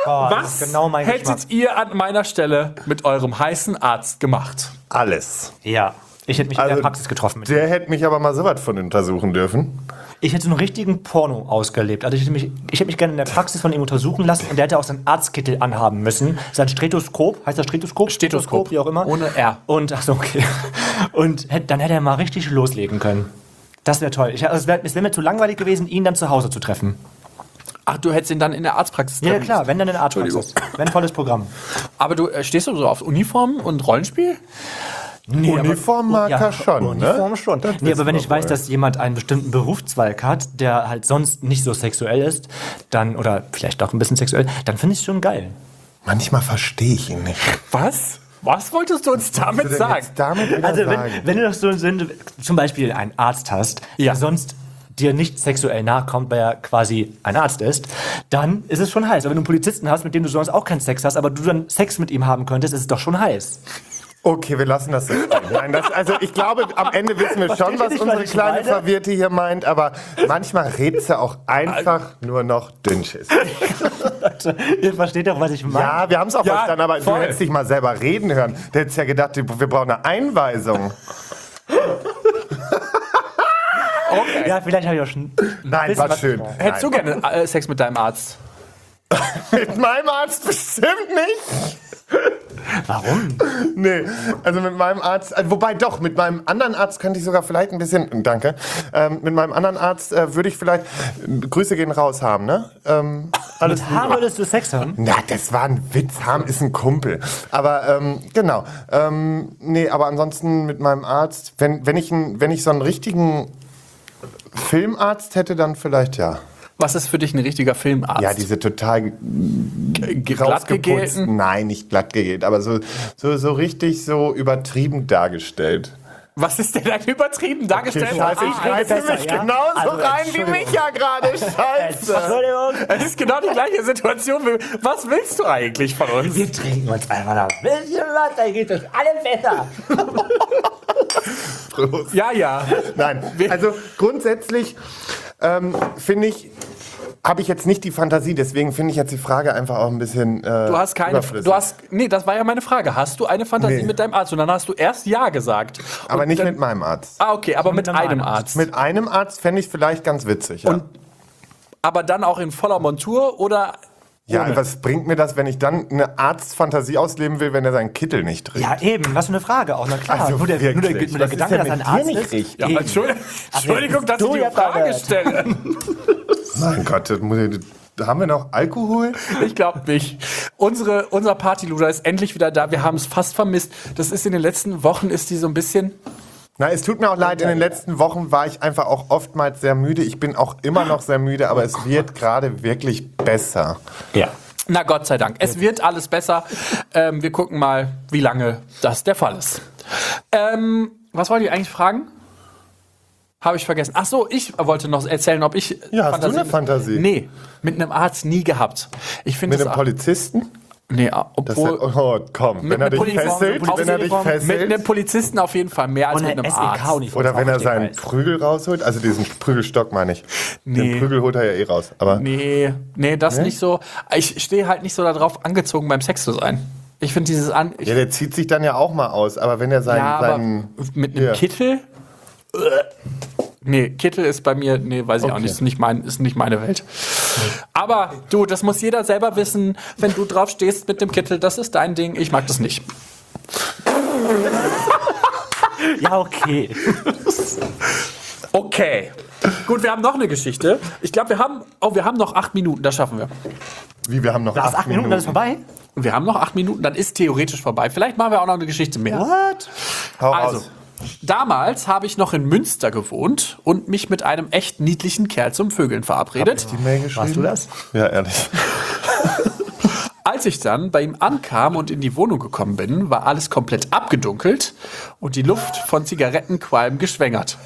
[SPEAKER 2] Oh, das
[SPEAKER 1] Was
[SPEAKER 2] ist genau mein
[SPEAKER 1] hättet
[SPEAKER 2] Geschmack.
[SPEAKER 1] ihr an meiner Stelle mit eurem heißen Arzt gemacht?
[SPEAKER 3] Alles.
[SPEAKER 2] Ja. Ich hätte mich in
[SPEAKER 3] Also,
[SPEAKER 2] der Praxis getroffen. Mit
[SPEAKER 3] Der hätte mich aber mal sowas von untersuchen dürfen.
[SPEAKER 2] Ich hätte so einen richtigen Porno ausgelebt. Also ich hätte mich, ich hätte mich gerne in der Praxis von ihm untersuchen lassen und der hätte auch seinen Arztkittel anhaben müssen. Sein Stethoskop, heißt das Stethoskop?
[SPEAKER 1] Stethoskop,
[SPEAKER 2] wie auch immer.
[SPEAKER 1] ohne R.
[SPEAKER 2] Und, ach so, okay. Und hätte, dann hätte er mal richtig loslegen können. Das wäre toll. Ich, also es wäre wär mir zu langweilig gewesen, ihn dann zu Hause zu treffen.
[SPEAKER 1] Ach, du hättest ihn dann in der Arztpraxis
[SPEAKER 2] Ja,
[SPEAKER 1] treffen
[SPEAKER 2] klar,
[SPEAKER 1] müssen.
[SPEAKER 2] wenn dann in der Arztpraxis. Wenn volles Programm.
[SPEAKER 1] Aber du äh, stehst du so auf Uniform und Rollenspiel?
[SPEAKER 2] Nee,
[SPEAKER 3] Uniformmarker
[SPEAKER 2] ja,
[SPEAKER 3] schon,
[SPEAKER 2] Uniform
[SPEAKER 3] ne?
[SPEAKER 2] schon.
[SPEAKER 3] Das
[SPEAKER 2] Nee, aber
[SPEAKER 3] wissen
[SPEAKER 2] wenn
[SPEAKER 3] wir
[SPEAKER 2] ich weiß,
[SPEAKER 3] wohl.
[SPEAKER 2] dass jemand einen bestimmten Berufszweig hat, der halt sonst nicht so sexuell ist, dann, oder vielleicht auch ein bisschen sexuell, dann finde ich es schon geil.
[SPEAKER 3] Manchmal verstehe ich ihn nicht.
[SPEAKER 1] Was? Was wolltest du uns damit
[SPEAKER 3] Was willst du denn
[SPEAKER 1] sagen?
[SPEAKER 3] jetzt damit wieder
[SPEAKER 2] Also wenn,
[SPEAKER 3] sagen?
[SPEAKER 2] wenn du doch so wenn du zum Beispiel einen Arzt hast,
[SPEAKER 1] Ja.
[SPEAKER 2] der sonst dir nicht sexuell nachkommt, weil er quasi ein Arzt ist, dann ist es schon heiß. Aber wenn du einen Polizisten hast, mit dem du sonst auch keinen Sex hast, aber du dann Sex mit ihm haben könntest, ist es doch schon heiß.
[SPEAKER 3] Okay, wir lassen das so stehen. Nein, das, also ich glaube, am Ende wissen wir schon,
[SPEAKER 2] Versteht ihr
[SPEAKER 3] was
[SPEAKER 2] nicht,
[SPEAKER 3] unsere
[SPEAKER 2] was ich
[SPEAKER 3] kleine
[SPEAKER 2] meine?
[SPEAKER 3] Verwirrte hier meint, aber manchmal redet sie auch einfach nur noch Dünnschiss.
[SPEAKER 2] Ihr versteht doch, was ich meine.
[SPEAKER 3] Ja, wir haben es auch
[SPEAKER 1] Ja,
[SPEAKER 3] verstanden, aber
[SPEAKER 1] voll.
[SPEAKER 3] du hättest dich mal selber reden hören. Du hättest ja gedacht, wir brauchen eine Einweisung.
[SPEAKER 1] Okay.
[SPEAKER 2] Ja, vielleicht habe ich auch schon.
[SPEAKER 3] Nein,
[SPEAKER 2] Wissen,
[SPEAKER 3] war
[SPEAKER 2] was-
[SPEAKER 3] schön.
[SPEAKER 1] Hättest du
[SPEAKER 3] Nein.
[SPEAKER 1] gerne äh, Sex mit deinem Arzt?
[SPEAKER 3] Mit meinem Arzt bestimmt nicht.
[SPEAKER 2] Warum?
[SPEAKER 3] Nee, also mit meinem Arzt, äh, wobei doch, mit meinem anderen Arzt könnte ich sogar vielleicht ein bisschen, danke, ähm, mit meinem anderen Arzt äh, würde ich vielleicht, äh, Grüße gehen raus haben, ne? Ähm, alles
[SPEAKER 2] Mit Haar würdest du Sex haben?
[SPEAKER 3] Na, das war ein Witz. Harm ist ein Kumpel. Aber ähm, genau. Ähm, nee, aber ansonsten mit meinem Arzt, wenn, wenn, ich, ein, wenn ich so einen richtigen Filmarzt hätte, dann vielleicht ja.
[SPEAKER 1] Was ist für dich ein richtiger Filmarzt?
[SPEAKER 3] Ja, diese total
[SPEAKER 1] Ge-
[SPEAKER 3] rausgeputzten,
[SPEAKER 1] glattgegelten?
[SPEAKER 3] nein, nicht glatt gegelt, aber so, so, so richtig so übertrieben dargestellt.
[SPEAKER 1] Was ist denn da übertrieben dargestellt?
[SPEAKER 3] Scheiße, ich
[SPEAKER 1] Ah,
[SPEAKER 3] schreibe
[SPEAKER 2] besser,
[SPEAKER 3] mich
[SPEAKER 2] ja?
[SPEAKER 3] genauso
[SPEAKER 2] Also,
[SPEAKER 3] rein wie
[SPEAKER 2] Entschuldigung.
[SPEAKER 3] Micha gerade. Scheiße.
[SPEAKER 2] Entschuldigung.
[SPEAKER 1] Es ist genau die gleiche Situation. wie- Was willst du eigentlich von uns?
[SPEAKER 2] Wir trinken uns einfach noch ein bisschen was, dann geht es alles besser.
[SPEAKER 1] Ja, ja.
[SPEAKER 3] Nein, also grundsätzlich ähm, finde ich, habe ich jetzt nicht die Fantasie, deswegen finde ich jetzt die Frage einfach auch ein bisschen äh,
[SPEAKER 1] Du hast keine.
[SPEAKER 3] überflüssig.
[SPEAKER 1] Du hast. Nee, das war ja meine Frage. Hast du eine Fantasie
[SPEAKER 3] Nee.
[SPEAKER 1] mit deinem Arzt? Und dann hast du erst Ja gesagt.
[SPEAKER 3] aber
[SPEAKER 1] Und
[SPEAKER 3] nicht
[SPEAKER 1] dann,
[SPEAKER 3] mit meinem Arzt.
[SPEAKER 1] Ah, okay, aber mit,
[SPEAKER 2] Mit einem
[SPEAKER 1] einem
[SPEAKER 2] Arzt.
[SPEAKER 1] Arzt.
[SPEAKER 3] Mit einem Arzt fände ich vielleicht ganz witzig. Ja,
[SPEAKER 1] Und aber dann auch in voller Montur oder.
[SPEAKER 3] ja
[SPEAKER 1] ohne?
[SPEAKER 3] was bringt mir das, wenn ich dann eine Arztfantasie ausleben will, wenn er seinen Kittel nicht trägt?
[SPEAKER 2] Ja, eben, was für eine Frage auch. Na klar,
[SPEAKER 3] Also
[SPEAKER 2] nur der, nur der,
[SPEAKER 3] wirklich,
[SPEAKER 2] nur der
[SPEAKER 3] was ist
[SPEAKER 2] Gedanke,
[SPEAKER 3] denn
[SPEAKER 2] dass
[SPEAKER 3] mit
[SPEAKER 2] ein
[SPEAKER 3] dir
[SPEAKER 2] Arzt
[SPEAKER 3] nicht
[SPEAKER 2] ist.
[SPEAKER 3] richtig?
[SPEAKER 1] Ja,
[SPEAKER 2] Eben.
[SPEAKER 1] Entschuldigung, Entschuldigung, dass
[SPEAKER 2] du
[SPEAKER 1] ich die
[SPEAKER 2] ja
[SPEAKER 1] Frage
[SPEAKER 2] verwirrt.
[SPEAKER 1] stelle.
[SPEAKER 3] Mein Gott, das muss ich, haben wir noch Alkohol?
[SPEAKER 1] Ich glaube nicht. Unsere, unser Partyluder ist endlich wieder da. Wir haben es fast vermisst. Das ist in den letzten Wochen, ist die so ein bisschen.
[SPEAKER 3] Na, es tut mir auch leid, in den letzten Wochen war ich einfach auch oftmals sehr müde. Ich bin auch immer noch sehr müde, aber es wird gerade wirklich besser.
[SPEAKER 2] Ja.
[SPEAKER 1] Na Gott sei Dank. Es wird alles besser. Ähm, wir gucken mal, wie lange das der Fall ist. Ähm, was wollte ich eigentlich fragen? Habe ich vergessen. Ach so, ich wollte noch erzählen, ob ich.
[SPEAKER 3] Ja, hast du eine Fantasie?
[SPEAKER 1] Nee, mit einem Arzt nie gehabt. Ich finde
[SPEAKER 3] Mit
[SPEAKER 1] das
[SPEAKER 3] einem Polizisten?
[SPEAKER 1] Nee,
[SPEAKER 3] Das
[SPEAKER 1] obwohl.
[SPEAKER 3] hat, oh, komm, wenn er
[SPEAKER 1] einem
[SPEAKER 3] dich
[SPEAKER 1] Polizisten-
[SPEAKER 3] fesselt,
[SPEAKER 1] auf
[SPEAKER 3] wenn er dich
[SPEAKER 1] jeden Fall Mit einem
[SPEAKER 3] fesselt.
[SPEAKER 1] Polizisten auf jeden Fall mehr als
[SPEAKER 2] Und
[SPEAKER 1] mit
[SPEAKER 2] eine
[SPEAKER 1] einem
[SPEAKER 2] S E
[SPEAKER 1] Arzt.
[SPEAKER 2] K-Uniform.
[SPEAKER 3] Oder wenn er seinen
[SPEAKER 2] weiß.
[SPEAKER 3] Prügel rausholt, also diesen Prügelstock meine ich.
[SPEAKER 1] Nee.
[SPEAKER 3] Den Prügel holt er ja eh raus. Aber
[SPEAKER 1] Nee, nee, das
[SPEAKER 3] Nee?
[SPEAKER 1] nicht so. Ich stehe halt nicht so darauf, angezogen beim Sex zu sein. Ich finde dieses an. Ich,
[SPEAKER 3] ja, der zieht sich dann ja auch mal aus. Aber wenn er seinen,
[SPEAKER 1] ja, aber
[SPEAKER 3] seinen
[SPEAKER 1] mit einem
[SPEAKER 3] hier.
[SPEAKER 1] Kittel. Äh, Nee, Kittel ist bei mir, nee, weiß ich auch
[SPEAKER 3] Okay.
[SPEAKER 1] nicht, ist nicht, mein, ist nicht meine Welt. Aber du, das muss jeder selber wissen, wenn du drauf stehst mit dem Kittel, das ist dein Ding, ich mag das nicht.
[SPEAKER 2] Ja, okay.
[SPEAKER 1] Okay. Gut, wir haben noch eine Geschichte. Ich glaube, wir haben, oh, wir haben noch acht Minuten, das schaffen wir.
[SPEAKER 3] Wie, wir haben noch
[SPEAKER 2] Das ist
[SPEAKER 3] acht,
[SPEAKER 2] acht Minuten, dann ist vorbei.
[SPEAKER 1] Wir haben noch acht Minuten, dann ist theoretisch vorbei. Vielleicht machen wir auch noch eine Geschichte mehr.
[SPEAKER 2] What?
[SPEAKER 3] Hau
[SPEAKER 1] Also,
[SPEAKER 3] raus.
[SPEAKER 1] damals habe ich noch in Münster gewohnt und mich mit einem echt niedlichen Kerl zum Vögeln verabredet.
[SPEAKER 3] Die Mail geschrieben?
[SPEAKER 2] Warst du das?
[SPEAKER 3] Ja, ehrlich.
[SPEAKER 1] Als ich dann bei ihm ankam und in die Wohnung gekommen bin, war alles komplett abgedunkelt und die Luft von Zigarettenqualm geschwängert.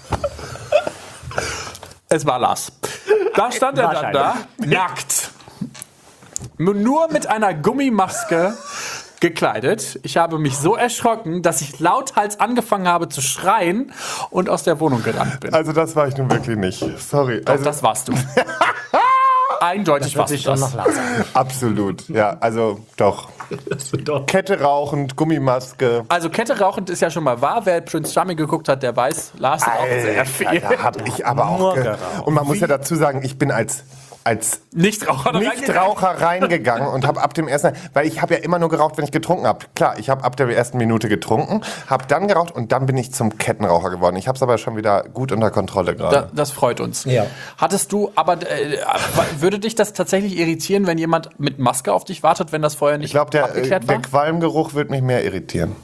[SPEAKER 1] Es war Lars. Da stand er dann da, nackt. Nur mit einer Gummimaske gekleidet. Ich habe mich so erschrocken, dass ich lauthals angefangen habe zu schreien und aus der Wohnung gerannt bin.
[SPEAKER 3] Also das war ich nun wirklich nicht. Sorry.
[SPEAKER 1] Doch,
[SPEAKER 3] Also,
[SPEAKER 1] das warst du. eindeutig was
[SPEAKER 2] sich schon
[SPEAKER 1] das.
[SPEAKER 2] noch Lars an.
[SPEAKER 3] Absolut, ja, also doch.
[SPEAKER 2] Doch.
[SPEAKER 3] Kette rauchend, Gummimaske.
[SPEAKER 1] Also Kette rauchend ist ja schon mal wahr. Wer Prince Charming geguckt hat, der weiß, Lars raucht sehr viel.
[SPEAKER 3] Da hab ich aber auch.
[SPEAKER 2] Nur
[SPEAKER 3] Ge-
[SPEAKER 2] geraucht.
[SPEAKER 3] Und man muss ja dazu sagen, ich bin als als
[SPEAKER 1] Nichtraucher.
[SPEAKER 3] Nichtraucher reingegangen und habe ab dem ersten, weil ich habe ja immer nur geraucht, wenn ich getrunken habe. Klar, ich habe ab der ersten Minute getrunken, habe dann geraucht und dann bin ich zum Kettenraucher geworden. Ich habe es aber schon wieder gut unter Kontrolle
[SPEAKER 1] Da,
[SPEAKER 3] gerade.
[SPEAKER 1] das freut uns.
[SPEAKER 2] Ja.
[SPEAKER 1] Hattest du, aber äh, würde dich das tatsächlich irritieren, wenn jemand mit Maske auf dich wartet, wenn das vorher nicht
[SPEAKER 3] Ich glaube, der, äh,
[SPEAKER 1] abgeklärt
[SPEAKER 3] der
[SPEAKER 1] war?
[SPEAKER 3] Qualmgeruch wird mich mehr irritieren.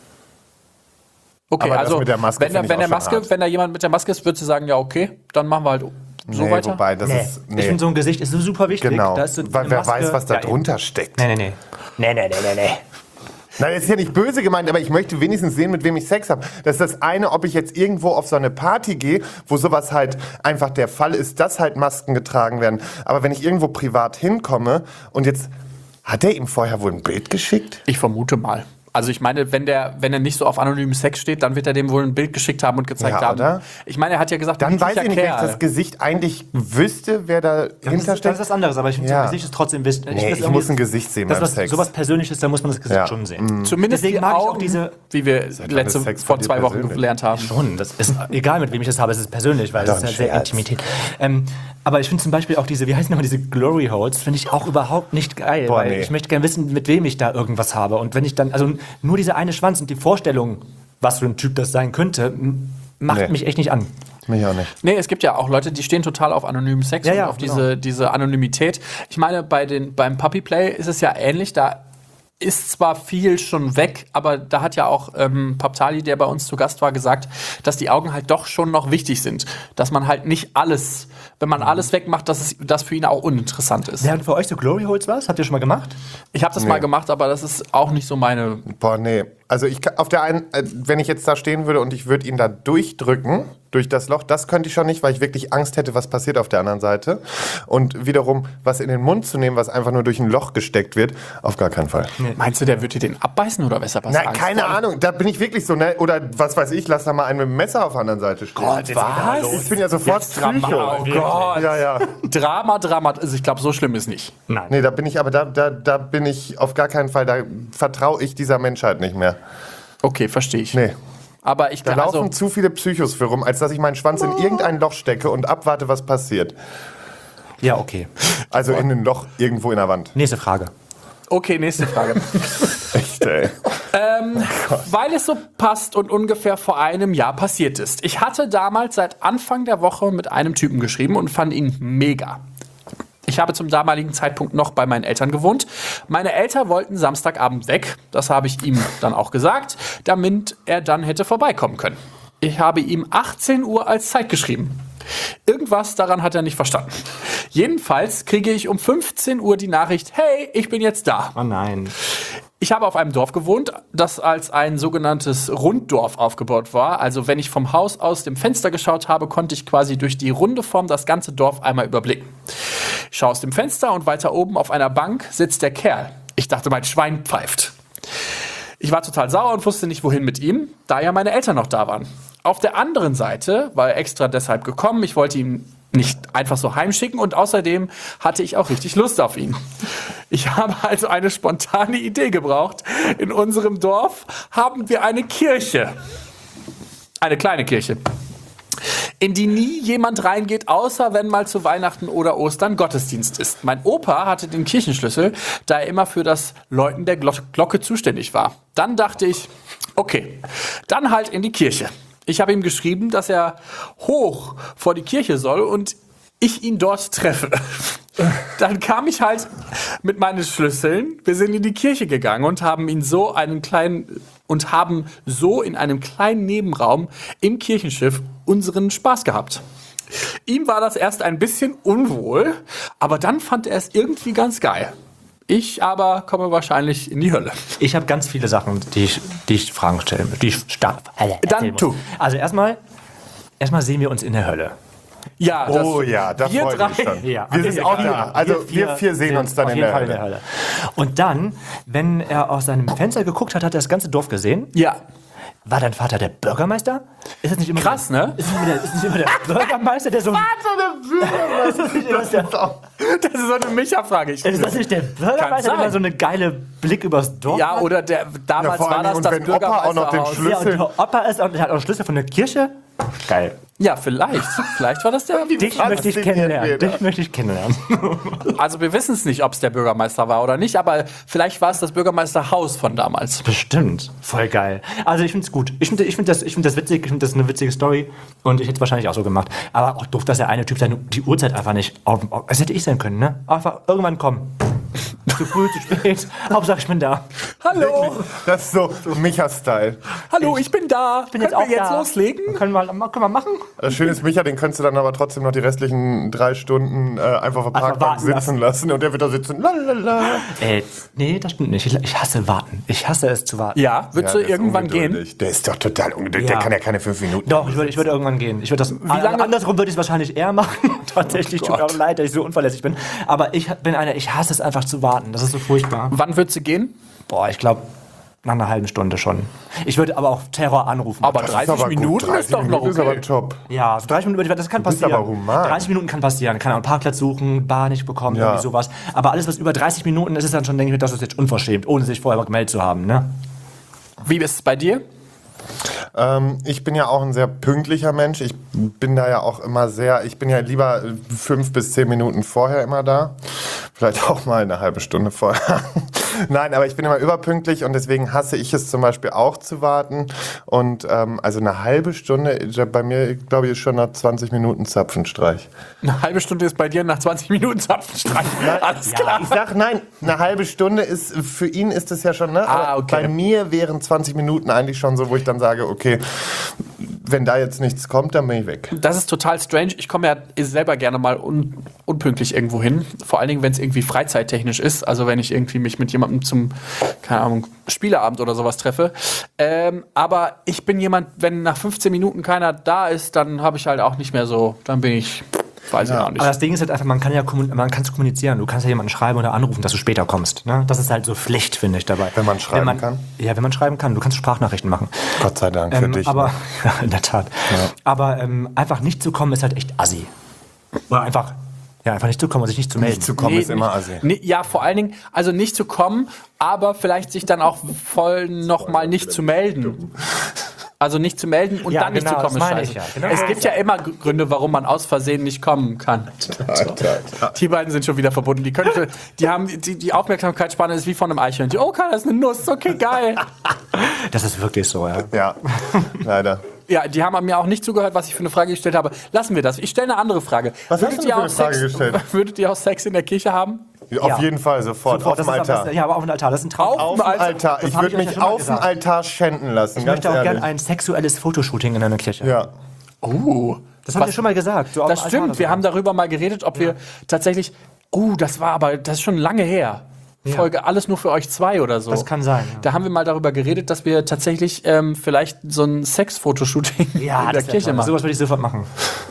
[SPEAKER 1] Okay,
[SPEAKER 3] aber das
[SPEAKER 1] also
[SPEAKER 3] mit der Maske
[SPEAKER 1] wenn, der,
[SPEAKER 3] finde ich
[SPEAKER 1] wenn, der
[SPEAKER 3] auch schon
[SPEAKER 1] Maske,
[SPEAKER 3] hart.
[SPEAKER 1] wenn da jemand mit der Maske ist, würdest du sagen, ja okay, dann machen wir halt so
[SPEAKER 3] nee,
[SPEAKER 1] weiter.
[SPEAKER 3] wobei, das
[SPEAKER 2] Nee.
[SPEAKER 3] ist.
[SPEAKER 2] Ich
[SPEAKER 3] Nee.
[SPEAKER 2] finde, so ein Gesicht ist so super wichtig.
[SPEAKER 3] Genau,
[SPEAKER 2] Da ist so
[SPEAKER 3] weil
[SPEAKER 2] eine
[SPEAKER 3] wer
[SPEAKER 2] Maske-
[SPEAKER 3] weiß, was da
[SPEAKER 2] Ja, eben.
[SPEAKER 3] drunter steckt.
[SPEAKER 2] Nee, nee, nee. Nee, nee, nee, nee, nee.
[SPEAKER 3] Nein, das ist ja nicht böse gemeint, aber ich möchte wenigstens sehen, mit wem ich Sex habe. Das ist das eine, ob ich jetzt irgendwo auf so eine Party gehe, wo sowas halt einfach der Fall ist, dass halt Masken getragen werden. Aber wenn ich irgendwo privat hinkomme und jetzt, hat er ihm vorher wohl ein Bild geschickt?
[SPEAKER 1] Ich vermute mal. Also ich meine, wenn der, wenn er nicht so auf anonymen Sex steht, dann wird er dem wohl ein Bild geschickt haben und gezeigt
[SPEAKER 3] Ja,
[SPEAKER 1] haben.
[SPEAKER 3] oder?
[SPEAKER 1] Ich meine, er hat ja gesagt,
[SPEAKER 3] Dann weiß
[SPEAKER 1] niedlicher
[SPEAKER 3] ich nicht, wenn ich
[SPEAKER 1] Kerl.
[SPEAKER 3] das Gesicht eigentlich wüsste, wer
[SPEAKER 2] Das
[SPEAKER 3] dahinter
[SPEAKER 2] ist, das
[SPEAKER 3] steckt.
[SPEAKER 2] ist was anderes, aber ich finde,
[SPEAKER 3] Ja.
[SPEAKER 2] so ein Gesicht ist trotzdem wichtig.
[SPEAKER 3] Nee, ich muss ein Gesicht sehen
[SPEAKER 2] Das
[SPEAKER 3] beim
[SPEAKER 2] was
[SPEAKER 3] Sex.
[SPEAKER 2] sowas Persönliches, da muss man das Gesicht
[SPEAKER 3] Ja.
[SPEAKER 2] schon sehen.
[SPEAKER 1] Zumindest
[SPEAKER 2] Deswegen
[SPEAKER 1] die
[SPEAKER 2] mag ich
[SPEAKER 1] Augen,
[SPEAKER 2] auch diese-
[SPEAKER 1] wie wir
[SPEAKER 3] wann
[SPEAKER 1] letzte,
[SPEAKER 3] ist Sex
[SPEAKER 1] vor
[SPEAKER 3] von dir
[SPEAKER 1] zwei Wochen
[SPEAKER 3] persönlich?
[SPEAKER 1] gelernt haben.
[SPEAKER 2] Schon, das ist egal, mit wem ich das habe, es ist persönlich, weil
[SPEAKER 3] Doch,
[SPEAKER 2] es ist
[SPEAKER 3] ein
[SPEAKER 2] ja sehr
[SPEAKER 3] Scherz.
[SPEAKER 2] Intimität. Ähm, aber ich finde zum Beispiel auch diese, wie heißen nochmal diese Glory Holes, finde ich auch überhaupt nicht geil,
[SPEAKER 3] Boah,
[SPEAKER 2] weil
[SPEAKER 3] nee.
[SPEAKER 2] ich möchte gerne wissen, mit wem ich da irgendwas habe. Und wenn ich dann, also nur diese eine Schwanz und die Vorstellung, was für ein Typ das sein könnte, m- macht
[SPEAKER 3] Nee.
[SPEAKER 2] mich echt nicht an.
[SPEAKER 3] Mich auch nicht.
[SPEAKER 1] Nee, es gibt ja auch Leute, die stehen total auf anonymen Sex
[SPEAKER 2] Ja,
[SPEAKER 1] und
[SPEAKER 2] ja,
[SPEAKER 1] auf
[SPEAKER 2] genau.
[SPEAKER 1] diese, diese Anonymität. Ich meine, bei den, beim Puppy Play ist es ja ähnlich. Da ist zwar viel schon weg, aber da hat ja auch ähm, Paptali, der bei uns zu Gast war, gesagt, dass die Augen halt doch schon noch wichtig sind. Dass man halt nicht alles, wenn man alles wegmacht, dass es, das für ihn auch uninteressant ist.
[SPEAKER 2] Während für euch so Glory Holes was? Habt ihr schon mal gemacht?
[SPEAKER 1] Ich habe das mal gemacht, aber das ist auch nicht so meine.
[SPEAKER 3] Boah, nee. Also ich kann- auf der einen, äh, wenn ich jetzt da stehen würde und ich würde ihn da durchdrücken, durch das Loch, das könnte ich schon nicht, weil ich wirklich Angst hätte, was passiert auf der anderen Seite. Und wiederum, was in den Mund zu nehmen, was einfach nur durch ein Loch gesteckt wird, auf gar keinen Fall.
[SPEAKER 1] Meinst du, der würde dir den abbeißen oder weshalb was
[SPEAKER 3] Nein, keine Ahnung, da bin ich wirklich so, ne? Oder was weiß ich, lass da mal einen mit dem Messer auf der anderen Seite stehen.
[SPEAKER 1] Gott, was?
[SPEAKER 3] Ich bin ja sofort
[SPEAKER 1] Jetzt Drama.
[SPEAKER 3] Psycho.
[SPEAKER 1] Oh Gott.
[SPEAKER 3] Ja, ja.
[SPEAKER 1] Drama, Drama. Also ich glaube, so schlimm ist nicht.
[SPEAKER 2] Nein.
[SPEAKER 3] Nee, da bin ich, aber da, da, da bin ich auf gar keinen Fall, da vertraue ich dieser Menschheit nicht mehr.
[SPEAKER 1] Okay, verstehe ich.
[SPEAKER 3] Nee.
[SPEAKER 1] Aber ich
[SPEAKER 3] Da
[SPEAKER 1] glaube,
[SPEAKER 3] laufen
[SPEAKER 1] also,
[SPEAKER 3] zu viele Psychos für rum, als dass ich meinen Schwanz in irgendein Loch stecke und abwarte, was passiert.
[SPEAKER 2] Ja, okay.
[SPEAKER 3] Also in ein Loch irgendwo in der Wand.
[SPEAKER 2] Nächste Frage.
[SPEAKER 1] okay, nächste Frage.
[SPEAKER 3] Echt, ey.
[SPEAKER 1] Weil es so passt und ungefähr vor einem Jahr passiert ist. Ich hatte damals seit Anfang der Woche mit einem Typen geschrieben und fand ihn mega. Ich habe zum damaligen Zeitpunkt noch bei meinen Eltern gewohnt. Meine Eltern wollten Samstagabend weg. Das habe ich ihm dann auch gesagt, damit er dann hätte vorbeikommen können. Ich habe ihm achtzehn Uhr als Zeit geschrieben. Irgendwas daran hat er nicht verstanden. Jedenfalls kriege ich um fünfzehn Uhr die Nachricht, hey, ich bin jetzt da.
[SPEAKER 2] Oh nein.
[SPEAKER 1] Ich habe auf einem Dorf gewohnt, das als ein sogenanntes Runddorf aufgebaut war. Also wenn ich vom Haus aus dem Fenster geschaut habe, konnte ich quasi durch die runde Form das ganze Dorf einmal überblicken. Ich schaue aus dem Fenster und weiter oben auf einer Bank sitzt der Kerl. Ich dachte, mein Schwein pfeift. Ich war total sauer und wusste nicht, wohin mit ihm, da ja meine Eltern noch da waren. Auf der anderen Seite war er extra deshalb gekommen. Ich wollte ihn nicht einfach so heimschicken und außerdem hatte ich auch richtig Lust auf ihn. Ich habe also eine spontane Idee gebraucht. In unserem Dorf haben wir eine Kirche. Eine kleine Kirche. In die nie jemand reingeht, außer wenn mal zu Weihnachten oder Ostern Gottesdienst ist. Mein Opa hatte den Kirchenschlüssel, da er immer für das Läuten der Glo- Glocke zuständig war. Dann dachte ich, okay, dann halt in die Kirche. Ich habe ihm geschrieben, dass er hoch vor die Kirche soll und ich ihn dort treffe. Dann kam ich halt mit meinen Schlüsseln. Wir sind in die Kirche gegangen und haben ihn so einen kleinen und haben so in einem kleinen Nebenraum im Kirchenschiff unseren Spaß gehabt. Ihm war das erst ein bisschen unwohl, aber dann fand er es irgendwie ganz geil. Ich aber komme wahrscheinlich in die Hölle.
[SPEAKER 2] Ich habe ganz viele Sachen, die ich, die ich Fragen stellen, die ich stark.
[SPEAKER 1] Dann tu.
[SPEAKER 2] Also erstmal, erstmal sehen wir uns in der Hölle.
[SPEAKER 1] Ja, das,
[SPEAKER 3] Oh ja, da
[SPEAKER 1] wir
[SPEAKER 3] freue ich
[SPEAKER 1] drei.
[SPEAKER 3] mich schon.
[SPEAKER 2] Ja,
[SPEAKER 3] wir sind auch da. Also wir vier sehen
[SPEAKER 2] sind
[SPEAKER 3] uns dann
[SPEAKER 2] auf
[SPEAKER 3] in
[SPEAKER 2] jeden
[SPEAKER 3] der
[SPEAKER 2] Fall in der
[SPEAKER 3] Hölle.
[SPEAKER 2] Hölle. Und dann, wenn er aus seinem Fenster geguckt hat, hat er das ganze Dorf gesehen.
[SPEAKER 1] Ja.
[SPEAKER 2] War dein Vater der Bürgermeister? Ist das nicht immer
[SPEAKER 1] Krass,
[SPEAKER 2] der,
[SPEAKER 1] ne?
[SPEAKER 2] Ist nicht immer der, ist nicht immer der Bürgermeister, der so... Ist das nicht immer der,
[SPEAKER 1] Das ist so eine Micha-Frage. Ich-
[SPEAKER 2] ist das nicht der Bürgermeister, der
[SPEAKER 1] sein.
[SPEAKER 2] immer so eine geile Blick übers Dorf
[SPEAKER 1] Ja,
[SPEAKER 2] hat?
[SPEAKER 1] oder der, damals
[SPEAKER 3] vor
[SPEAKER 1] war
[SPEAKER 3] allen
[SPEAKER 1] das
[SPEAKER 3] Dingen,
[SPEAKER 1] das
[SPEAKER 3] und wenn Opa auch noch den
[SPEAKER 1] Bürgermeisterhaus.
[SPEAKER 3] Schlüssel-
[SPEAKER 2] Ja, und der Opa ist und der hat auch Schlüssel von der Kirche. Geil.
[SPEAKER 1] Ja, vielleicht. Vielleicht war das der.
[SPEAKER 2] Dich
[SPEAKER 3] Was
[SPEAKER 2] möchte ich
[SPEAKER 3] sind wir
[SPEAKER 2] kennenlernen.
[SPEAKER 3] da?
[SPEAKER 2] Dich möchte ich kennenlernen.
[SPEAKER 1] Also wir wissen es nicht, ob es der Bürgermeister war oder nicht, aber vielleicht war es das Bürgermeisterhaus von damals.
[SPEAKER 2] Bestimmt. Voll geil. Also ich finde es gut. Ich finde ich find das, ich find das witzig. Ich finde das eine witzige Story. Und ich hätte es wahrscheinlich auch so gemacht. Aber auch doof, dass der eine Typ seine, die Uhrzeit einfach nicht... Auf, auf, das hätte ich sein können, ne? Einfach irgendwann kommen. Zu früh, zu spät. Hauptsache ich bin da.
[SPEAKER 1] Hallo,
[SPEAKER 3] Das ist so Micha-Style.
[SPEAKER 1] hallo, ich bin da.
[SPEAKER 2] Ich bin jetzt
[SPEAKER 1] Können
[SPEAKER 2] auch
[SPEAKER 1] wir jetzt
[SPEAKER 2] da.
[SPEAKER 1] loslegen?
[SPEAKER 2] Können wir, können wir machen?
[SPEAKER 3] Das Schöne ist, Micha, den könntest du dann aber trotzdem noch die restlichen drei Stunden äh, einfach auf der Parkbank
[SPEAKER 2] warten
[SPEAKER 3] sitzen lassen. und der wird da sitzen. Lalalala.
[SPEAKER 2] Äh, nee, das stimmt nicht. Ich, ich hasse warten. Ich hasse es zu warten.
[SPEAKER 1] Ja, würdest
[SPEAKER 3] Ja,
[SPEAKER 1] du
[SPEAKER 3] der ist
[SPEAKER 1] irgendwann gehen?
[SPEAKER 3] ungeduldig. Der ist doch total ungeduldig.
[SPEAKER 2] Ja.
[SPEAKER 3] Der kann ja keine fünf Minuten.
[SPEAKER 2] Doch, ich würde, ich würde irgendwann gehen. Ich würde das,
[SPEAKER 1] Wie lange-
[SPEAKER 2] andersrum würde ich es wahrscheinlich eher machen. Tatsächlich, tut mir
[SPEAKER 1] Gott.
[SPEAKER 2] auch leid, dass ich so unverlässlich bin. Aber ich bin einer, ich hasse es einfach zu warten. Das ist so furchtbar.
[SPEAKER 1] Wann würdest du gehen?
[SPEAKER 2] Boah, ich glaube, nach einer halben Stunde schon. Ich würde aber auch Terror anrufen.
[SPEAKER 1] Aber
[SPEAKER 3] Das ist
[SPEAKER 1] dreißig
[SPEAKER 3] aber gut.
[SPEAKER 1] Minuten
[SPEAKER 3] dreißig
[SPEAKER 1] ist doch noch
[SPEAKER 3] Minuten ist aber
[SPEAKER 1] okay.
[SPEAKER 3] top.
[SPEAKER 2] ja, so dreißig Minuten, das kann
[SPEAKER 3] bist
[SPEAKER 2] passieren.
[SPEAKER 3] aber human.
[SPEAKER 2] dreißig Minuten kann passieren. Kann auch einen Parkplatz suchen, Bar nicht bekommen,
[SPEAKER 3] Ja.
[SPEAKER 2] irgendwie sowas. Aber alles, was über dreißig Minuten ist, ist dann schon, denke ich mir, das ist jetzt unverschämt, ohne sich vorher gemeldet zu haben, ne?
[SPEAKER 1] Wie ist es bei dir?
[SPEAKER 3] Ähm, ich bin ja auch ein sehr pünktlicher Mensch. Ich bin da ja auch immer sehr, ich bin ja lieber fünf bis zehn Minuten vorher immer da. Vielleicht auch mal eine halbe Stunde vorher. Nein, aber ich bin immer überpünktlich und deswegen hasse ich es zum Beispiel auch zu warten. Und ähm, also eine halbe Stunde, bei mir glaube ich ist schon nach zwanzig Minuten Zapfenstreich.
[SPEAKER 1] Eine halbe Stunde ist bei dir nach zwanzig Minuten Zapfenstreich. Alles klar.
[SPEAKER 3] Ich sag nein, eine halbe Stunde ist, für ihn ist es ja schon, ne?
[SPEAKER 1] Ah,
[SPEAKER 3] Aber
[SPEAKER 1] okay.
[SPEAKER 3] bei mir wären zwanzig Minuten eigentlich schon so, wo ich dann sage, okay, wenn da jetzt nichts kommt, dann bin ich weg.
[SPEAKER 1] Das ist total strange. Ich komme ja selber gerne mal un unpünktlich irgendwo hin. Vor allen Dingen, wenn es irgendwie freizeittechnisch ist. Also wenn ich irgendwie mich mit jemandem zum, keine Ahnung, Spieleabend oder sowas treffe. Ähm, aber ich bin jemand, wenn nach fünfzehn Minuten keiner da ist, dann habe ich halt auch nicht mehr so, dann bin ich, weiß ich auch nicht.
[SPEAKER 2] Aber das Ding ist halt einfach, man kann ja kommun- man kann's kommunizieren. Du kannst ja jemanden schreiben oder anrufen, dass du später kommst. Ne? Das ist halt so Pflicht, finde ich, dabei.
[SPEAKER 3] Wenn man schreiben
[SPEAKER 2] man,
[SPEAKER 3] kann?
[SPEAKER 2] Ja, wenn man schreiben kann. Du kannst Sprachnachrichten machen.
[SPEAKER 3] Gott sei Dank für
[SPEAKER 2] Ähm,
[SPEAKER 3] dich.
[SPEAKER 2] aber,
[SPEAKER 3] ne?
[SPEAKER 2] ja, in der Tat. Aber ähm, einfach nicht zu kommen ist halt echt assi. Oder einfach, ja, einfach nicht zu kommen und sich nicht zu melden.
[SPEAKER 3] Nicht zu kommen
[SPEAKER 1] Nee,
[SPEAKER 3] ist immer
[SPEAKER 1] nicht-
[SPEAKER 3] assi.
[SPEAKER 1] Nee, ja, vor allen Dingen, also nicht zu kommen, aber vielleicht sich dann auch voll nochmal nicht zu melden. Also nicht zu melden und
[SPEAKER 2] Ja,
[SPEAKER 1] dann nicht
[SPEAKER 2] genau,
[SPEAKER 1] zu kommen,
[SPEAKER 2] das
[SPEAKER 1] ist
[SPEAKER 2] meine
[SPEAKER 1] scheiße.
[SPEAKER 2] ich ja. Genau
[SPEAKER 1] Es
[SPEAKER 2] das
[SPEAKER 1] gibt
[SPEAKER 2] ist
[SPEAKER 1] ja immer Gr- Gründe, warum man aus Versehen nicht kommen kann. Die beiden sind schon wieder verbunden. Die, können, schon- die, haben, die, die Aufmerksamkeitsspanne ist wie von einem Eichhörnchen. Oh, kann das ist eine Nuss? Okay, geil.
[SPEAKER 2] Das ist wirklich so, ja.
[SPEAKER 3] Ja, leider.
[SPEAKER 1] Ja, die haben mir auch nicht zugehört, was ich für eine Frage gestellt habe. Lassen wir das. Ich stelle eine andere Frage.
[SPEAKER 3] Was hast du denn für eine
[SPEAKER 1] auch
[SPEAKER 3] Frage
[SPEAKER 1] Sex,
[SPEAKER 3] gestellt?
[SPEAKER 1] Würdet ihr auch Sex in der Kirche haben?
[SPEAKER 3] Auf
[SPEAKER 2] Ja.
[SPEAKER 3] jeden Fall, sofort.
[SPEAKER 2] Sofort,
[SPEAKER 3] auf
[SPEAKER 2] das
[SPEAKER 3] dem
[SPEAKER 2] ist aber-
[SPEAKER 3] Altar.
[SPEAKER 2] Ja, aber auf dem Altar. Das ist ein Traum.
[SPEAKER 3] Auf dem
[SPEAKER 1] Altar.
[SPEAKER 3] Altar.
[SPEAKER 2] Das
[SPEAKER 3] Ich
[SPEAKER 2] hab
[SPEAKER 3] würde
[SPEAKER 2] ich euch
[SPEAKER 3] mich
[SPEAKER 2] ja schon mal
[SPEAKER 3] auf dem
[SPEAKER 2] gesagt.
[SPEAKER 3] Altar schänden lassen.
[SPEAKER 2] Ich
[SPEAKER 3] ganz
[SPEAKER 2] möchte auch
[SPEAKER 3] ehrlich.
[SPEAKER 2] gerne ein sexuelles Fotoshooting in einer Kirche.
[SPEAKER 3] Ja.
[SPEAKER 1] Uh,
[SPEAKER 2] Das haben wir schon mal gesagt. So auf
[SPEAKER 1] Das
[SPEAKER 2] dem Altar
[SPEAKER 1] stimmt.
[SPEAKER 2] oder
[SPEAKER 1] Wir
[SPEAKER 2] so.
[SPEAKER 1] haben darüber mal geredet, ob wir tatsächlich. Uh, das war aber, das ist schon lange her. Folge Alles nur für euch zwei oder so.
[SPEAKER 2] Das kann sein, ja.
[SPEAKER 1] Da haben wir mal darüber geredet, dass wir tatsächlich ähm, vielleicht so ein Sex-Fotoshooting
[SPEAKER 2] Ja,
[SPEAKER 1] in der
[SPEAKER 2] das wär
[SPEAKER 1] Kirche
[SPEAKER 2] toll.
[SPEAKER 1] machen.
[SPEAKER 2] Sowas würde ich sofort machen.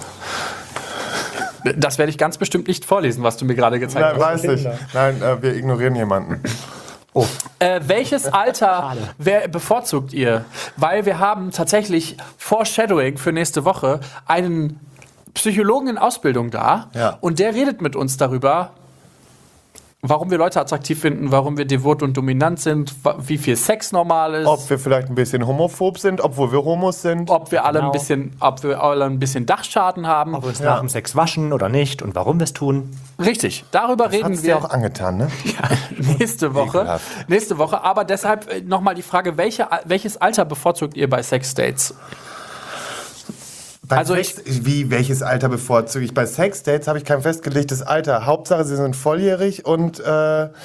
[SPEAKER 1] Das werde ich ganz bestimmt nicht vorlesen, was du mir gerade gezeigt
[SPEAKER 3] Nein,
[SPEAKER 1] hast.
[SPEAKER 3] weiß ich. Nein, äh, wir ignorieren jemanden.
[SPEAKER 1] Äh, welches Alter wer, bevorzugt ihr? Weil wir haben tatsächlich Foreshadowing für nächste Woche einen Psychologen in Ausbildung da
[SPEAKER 3] Ja.
[SPEAKER 1] und der redet mit uns darüber, warum wir Leute attraktiv finden, warum wir devot und dominant sind, wa- wie viel Sex normal ist,
[SPEAKER 3] Ob wir vielleicht ein bisschen homophob sind, obwohl wir Homos sind.
[SPEAKER 1] ob wir alle
[SPEAKER 2] Genau.
[SPEAKER 1] ein bisschen, ob wir alle ein bisschen Dachschaden haben.
[SPEAKER 2] Ob wir uns
[SPEAKER 3] Ja.
[SPEAKER 2] nach dem Sex waschen oder nicht und warum wir es tun.
[SPEAKER 1] Richtig, darüber reden
[SPEAKER 3] Hat's dir
[SPEAKER 1] wir
[SPEAKER 3] auch angetan, ne?
[SPEAKER 1] nächste Woche.
[SPEAKER 3] Ekelhaft.
[SPEAKER 1] Nächste Woche. Aber deshalb nochmal die Frage, welche, welches Alter bevorzugt ihr bei Sexdates?
[SPEAKER 3] Bei
[SPEAKER 1] Also
[SPEAKER 3] Sex, wie, welches Alter bevorzuge ich? Bei Sexdates habe ich kein festgelegtes Alter. Hauptsache, sie sind volljährig und äh,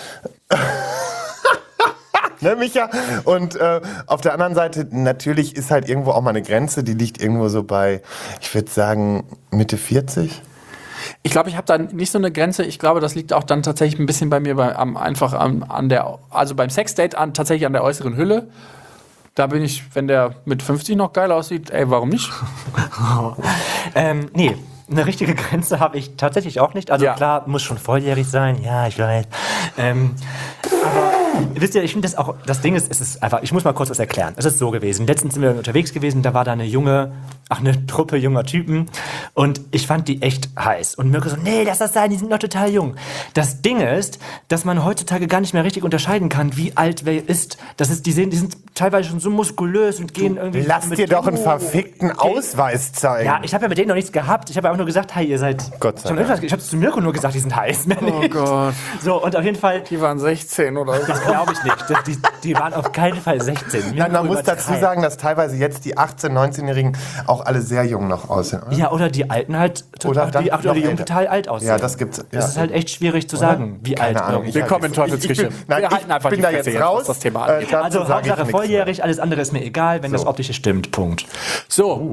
[SPEAKER 3] ne, Micha? Und äh, auf der anderen Seite, natürlich ist halt irgendwo auch mal eine Grenze, die liegt irgendwo so bei, ich würde sagen, Mitte vierzig.
[SPEAKER 1] Ich glaube, ich habe da nicht so eine Grenze. Ich glaube, das liegt auch dann tatsächlich ein bisschen bei mir bei, am, einfach an, an der, also beim Sexdate an, tatsächlich an der äußeren Hülle. Da bin ich, wenn der mit fünfzig noch geil aussieht, ey, warum nicht?
[SPEAKER 2] Ähm, nee, eine richtige Grenze habe ich tatsächlich auch nicht. Also
[SPEAKER 1] Ja.
[SPEAKER 2] klar, muss schon volljährig sein. Ja, ich weiß. Ähm, aber wisst ihr, ich finde das auch, das Ding ist, es ist einfach, ich muss mal kurz was erklären. Es ist so gewesen. Letztens sind wir unterwegs gewesen, da war da eine junge, ach, eine Truppe junger Typen und ich fand die echt heiß. Und Mirko so, nee, lass das sein, die sind noch total jung. Das Ding ist, dass man heutzutage gar nicht mehr richtig unterscheiden kann, wie alt wer ist. Das ist, die sehen, die sind teilweise schon so muskulös und gehen irgendwie...
[SPEAKER 3] Lass
[SPEAKER 2] mit
[SPEAKER 3] dir doch einen
[SPEAKER 2] Oh,
[SPEAKER 3] verfickten
[SPEAKER 2] okay.
[SPEAKER 3] Ausweis zeigen.
[SPEAKER 2] Ja, ich habe ja mit denen noch nichts gehabt. Ich habe einfach nur gesagt, hey, ihr seid...
[SPEAKER 3] Gott sei
[SPEAKER 2] ich habe
[SPEAKER 3] Dank.
[SPEAKER 2] irgendwas- ich habe zu Mirko nur gesagt, die sind heiß. Mehr
[SPEAKER 1] Oh
[SPEAKER 2] nicht.
[SPEAKER 1] Gott.
[SPEAKER 2] So, und auf jeden Fall...
[SPEAKER 1] Die waren sechzehn oder so.
[SPEAKER 2] Das glaube ich nicht. Das, die, die waren auf keinen Fall sechzehn.
[SPEAKER 3] Nein, man
[SPEAKER 2] Mirko
[SPEAKER 3] muss dazu
[SPEAKER 2] übertreibt.
[SPEAKER 3] sagen, dass teilweise jetzt die achtzehn-, neunzehnjährigen auch alle sehr jung noch aussehen. Oder?
[SPEAKER 2] Ja, oder die Alten halt...
[SPEAKER 3] Oder
[SPEAKER 2] die,
[SPEAKER 3] dann
[SPEAKER 2] oder die
[SPEAKER 3] noch
[SPEAKER 2] Jungen
[SPEAKER 3] älter.
[SPEAKER 2] total alt aussehen.
[SPEAKER 3] Ja, das gibt's.
[SPEAKER 2] Das
[SPEAKER 3] ja.
[SPEAKER 2] ist halt echt schwierig zu sagen, wie
[SPEAKER 3] Keine
[SPEAKER 2] alt...
[SPEAKER 3] Ahnung.
[SPEAKER 2] irgendwie-
[SPEAKER 3] Ich
[SPEAKER 1] Willkommen in
[SPEAKER 3] halte-
[SPEAKER 1] Teufelsküche.
[SPEAKER 3] Ich, ich bin, nein,
[SPEAKER 1] Wir
[SPEAKER 3] ich
[SPEAKER 1] halten einfach
[SPEAKER 3] bin
[SPEAKER 1] die
[SPEAKER 3] da
[SPEAKER 1] Fresse
[SPEAKER 3] jetzt
[SPEAKER 1] jetzt,
[SPEAKER 3] raus.
[SPEAKER 1] was das Thema
[SPEAKER 3] Äh,
[SPEAKER 1] angeht.
[SPEAKER 3] dazu
[SPEAKER 2] Also
[SPEAKER 3] sage ich
[SPEAKER 2] Hauptsache
[SPEAKER 3] nichts
[SPEAKER 2] volljährig, alles andere ist mir egal, wenn das
[SPEAKER 3] So.
[SPEAKER 2] Optische stimmt. Punkt.
[SPEAKER 1] So,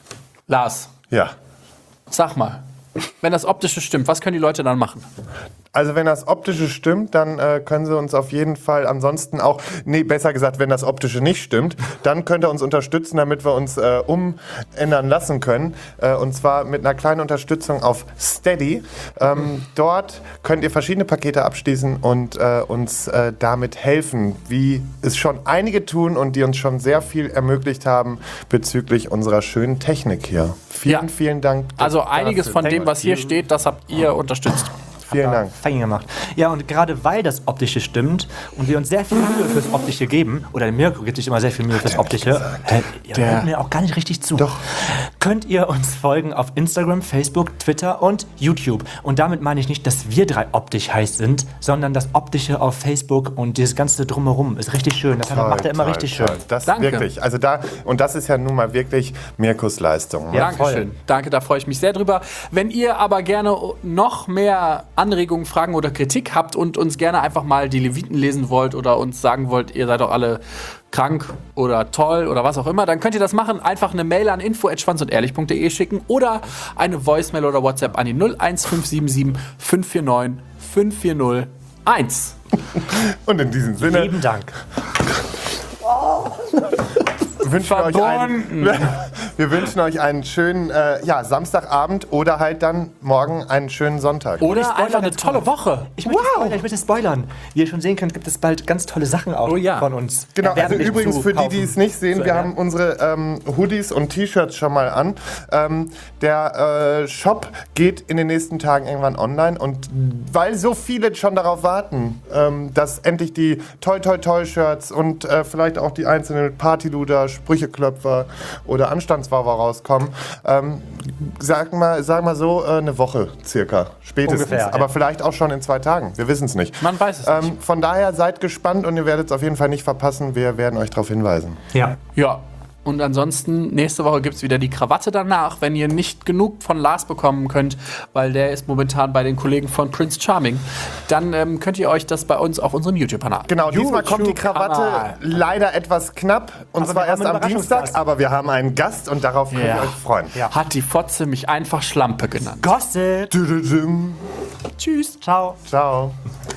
[SPEAKER 1] Lars,
[SPEAKER 3] mehr. Ja.
[SPEAKER 1] sag mal, wenn das Optische stimmt, was können die Leute dann machen?
[SPEAKER 3] Also wenn das Optische stimmt, dann äh, können Sie uns auf jeden Fall ansonsten auch, nee, besser gesagt, wenn das Optische nicht stimmt, dann könnt ihr uns unterstützen, damit wir uns äh, umändern lassen können. Äh, und zwar mit einer kleinen Unterstützung auf Steady. Ähm, dort könnt ihr verschiedene Pakete abschließen und äh, uns äh, damit helfen, wie es schon einige tun und die uns schon sehr viel ermöglicht haben bezüglich unserer schönen Technik hier. Vielen,
[SPEAKER 1] Ja.
[SPEAKER 3] vielen Dank.
[SPEAKER 1] Also einiges von dem, was hier steht, das habt ihr unterstützt.
[SPEAKER 3] Vielen Dank.
[SPEAKER 2] Fein gemacht. Ja, und gerade weil das Optische stimmt und wir uns sehr viel Mühe fürs Optische geben, oder Mirko gibt sich immer sehr viel Mühe fürs Optische, äh, ihr
[SPEAKER 1] Der-
[SPEAKER 2] hört mir auch gar nicht richtig zu,
[SPEAKER 3] Doch.
[SPEAKER 2] könnt ihr uns folgen auf Instagram, Facebook, Twitter und YouTube. Und damit meine ich nicht, dass wir drei optisch heiß sind, sondern das Optische auf Facebook und dieses ganze Drumherum ist richtig schön. Das macht er immer
[SPEAKER 3] Toll,
[SPEAKER 2] richtig
[SPEAKER 3] toll.
[SPEAKER 2] schön.
[SPEAKER 3] Das
[SPEAKER 1] Danke.
[SPEAKER 3] wirklich. Also da, und das ist ja nun mal wirklich Mirkus Leistung. ne?
[SPEAKER 2] Ja,
[SPEAKER 1] Dankeschön.
[SPEAKER 2] voll.
[SPEAKER 1] Danke, da freue ich mich sehr drüber. Wenn ihr aber gerne noch mehr Anregungen, Fragen oder Kritik habt und uns gerne einfach mal die Leviten lesen wollt oder uns sagen wollt, ihr seid doch alle krank oder toll oder was auch immer, dann könnt ihr das machen. Einfach eine Mail an info at schwanzundehrlich punkt de schicken oder eine Voicemail oder WhatsApp an die null eins fünf sieben sieben fünf vier neun fünf vier null eins.
[SPEAKER 3] Und in diesem Sinne
[SPEAKER 2] Lieben Dank.
[SPEAKER 3] wünschen wir, euch
[SPEAKER 1] Verbunden.
[SPEAKER 3] einen, wir wünschen euch einen schönen äh, ja, Samstagabend oder halt dann morgen einen schönen Sonntag.
[SPEAKER 1] Oder
[SPEAKER 2] spoilern
[SPEAKER 1] einfach eine
[SPEAKER 2] jetzt
[SPEAKER 1] tolle
[SPEAKER 2] mal.
[SPEAKER 1] Woche.
[SPEAKER 2] Ich möchte, spoilern, ich möchte spoilern. Wie ihr schon sehen könnt, gibt es bald ganz tolle Sachen auch
[SPEAKER 1] Oh ja.
[SPEAKER 2] von uns.
[SPEAKER 3] Genau, also
[SPEAKER 2] Erwerblich
[SPEAKER 3] übrigens
[SPEAKER 2] zu
[SPEAKER 3] für die, die
[SPEAKER 2] kaufen.
[SPEAKER 3] es nicht sehen,
[SPEAKER 2] Zu
[SPEAKER 3] wir
[SPEAKER 2] erwerben.
[SPEAKER 3] haben unsere ähm, Hoodies und T-Shirts schon mal an. Ähm, der äh, Shop geht in den nächsten Tagen irgendwann online und weil so viele schon darauf warten, ähm, dass endlich die Toll Toll Toll Shirts und äh, vielleicht auch die einzelnen Partyluder, Sprücheklöpfer oder Anstandswawa rauskommen, ähm, sag mal, sag mal so äh, eine Woche circa, spätestens.
[SPEAKER 2] Ungefähr,
[SPEAKER 3] Aber
[SPEAKER 2] ja.
[SPEAKER 3] vielleicht auch schon in zwei Tagen, wir wissen es nicht.
[SPEAKER 1] Man weiß es nicht.
[SPEAKER 3] Ähm, von daher seid gespannt und ihr werdet es auf jeden Fall nicht verpassen. Wir werden euch darauf hinweisen.
[SPEAKER 2] Ja.
[SPEAKER 1] Ja. Und ansonsten, nächste Woche gibt es wieder die Krawatte danach, wenn ihr nicht genug von Lars bekommen könnt, weil der ist momentan bei den Kollegen von Prince Charming, dann ähm, könnt ihr euch das bei uns auf unserem YouTube-Kanal.
[SPEAKER 3] Genau, diesmal kommt die Krawatte
[SPEAKER 1] YouTube-Kanal.
[SPEAKER 3] leider etwas knapp und
[SPEAKER 2] Aber
[SPEAKER 3] zwar
[SPEAKER 2] wir haben
[SPEAKER 3] erst
[SPEAKER 2] einen
[SPEAKER 3] am Dienstag,
[SPEAKER 2] Überraschungsgast.
[SPEAKER 3] aber wir haben einen Gast und darauf könnt
[SPEAKER 1] Ja.
[SPEAKER 3] ihr euch freuen.
[SPEAKER 1] Hat die Fotze mich einfach Schlampe genannt.
[SPEAKER 2] Gossip.
[SPEAKER 3] Tüdüdüm.
[SPEAKER 1] Tschüss.
[SPEAKER 2] Ciao.
[SPEAKER 3] Ciao.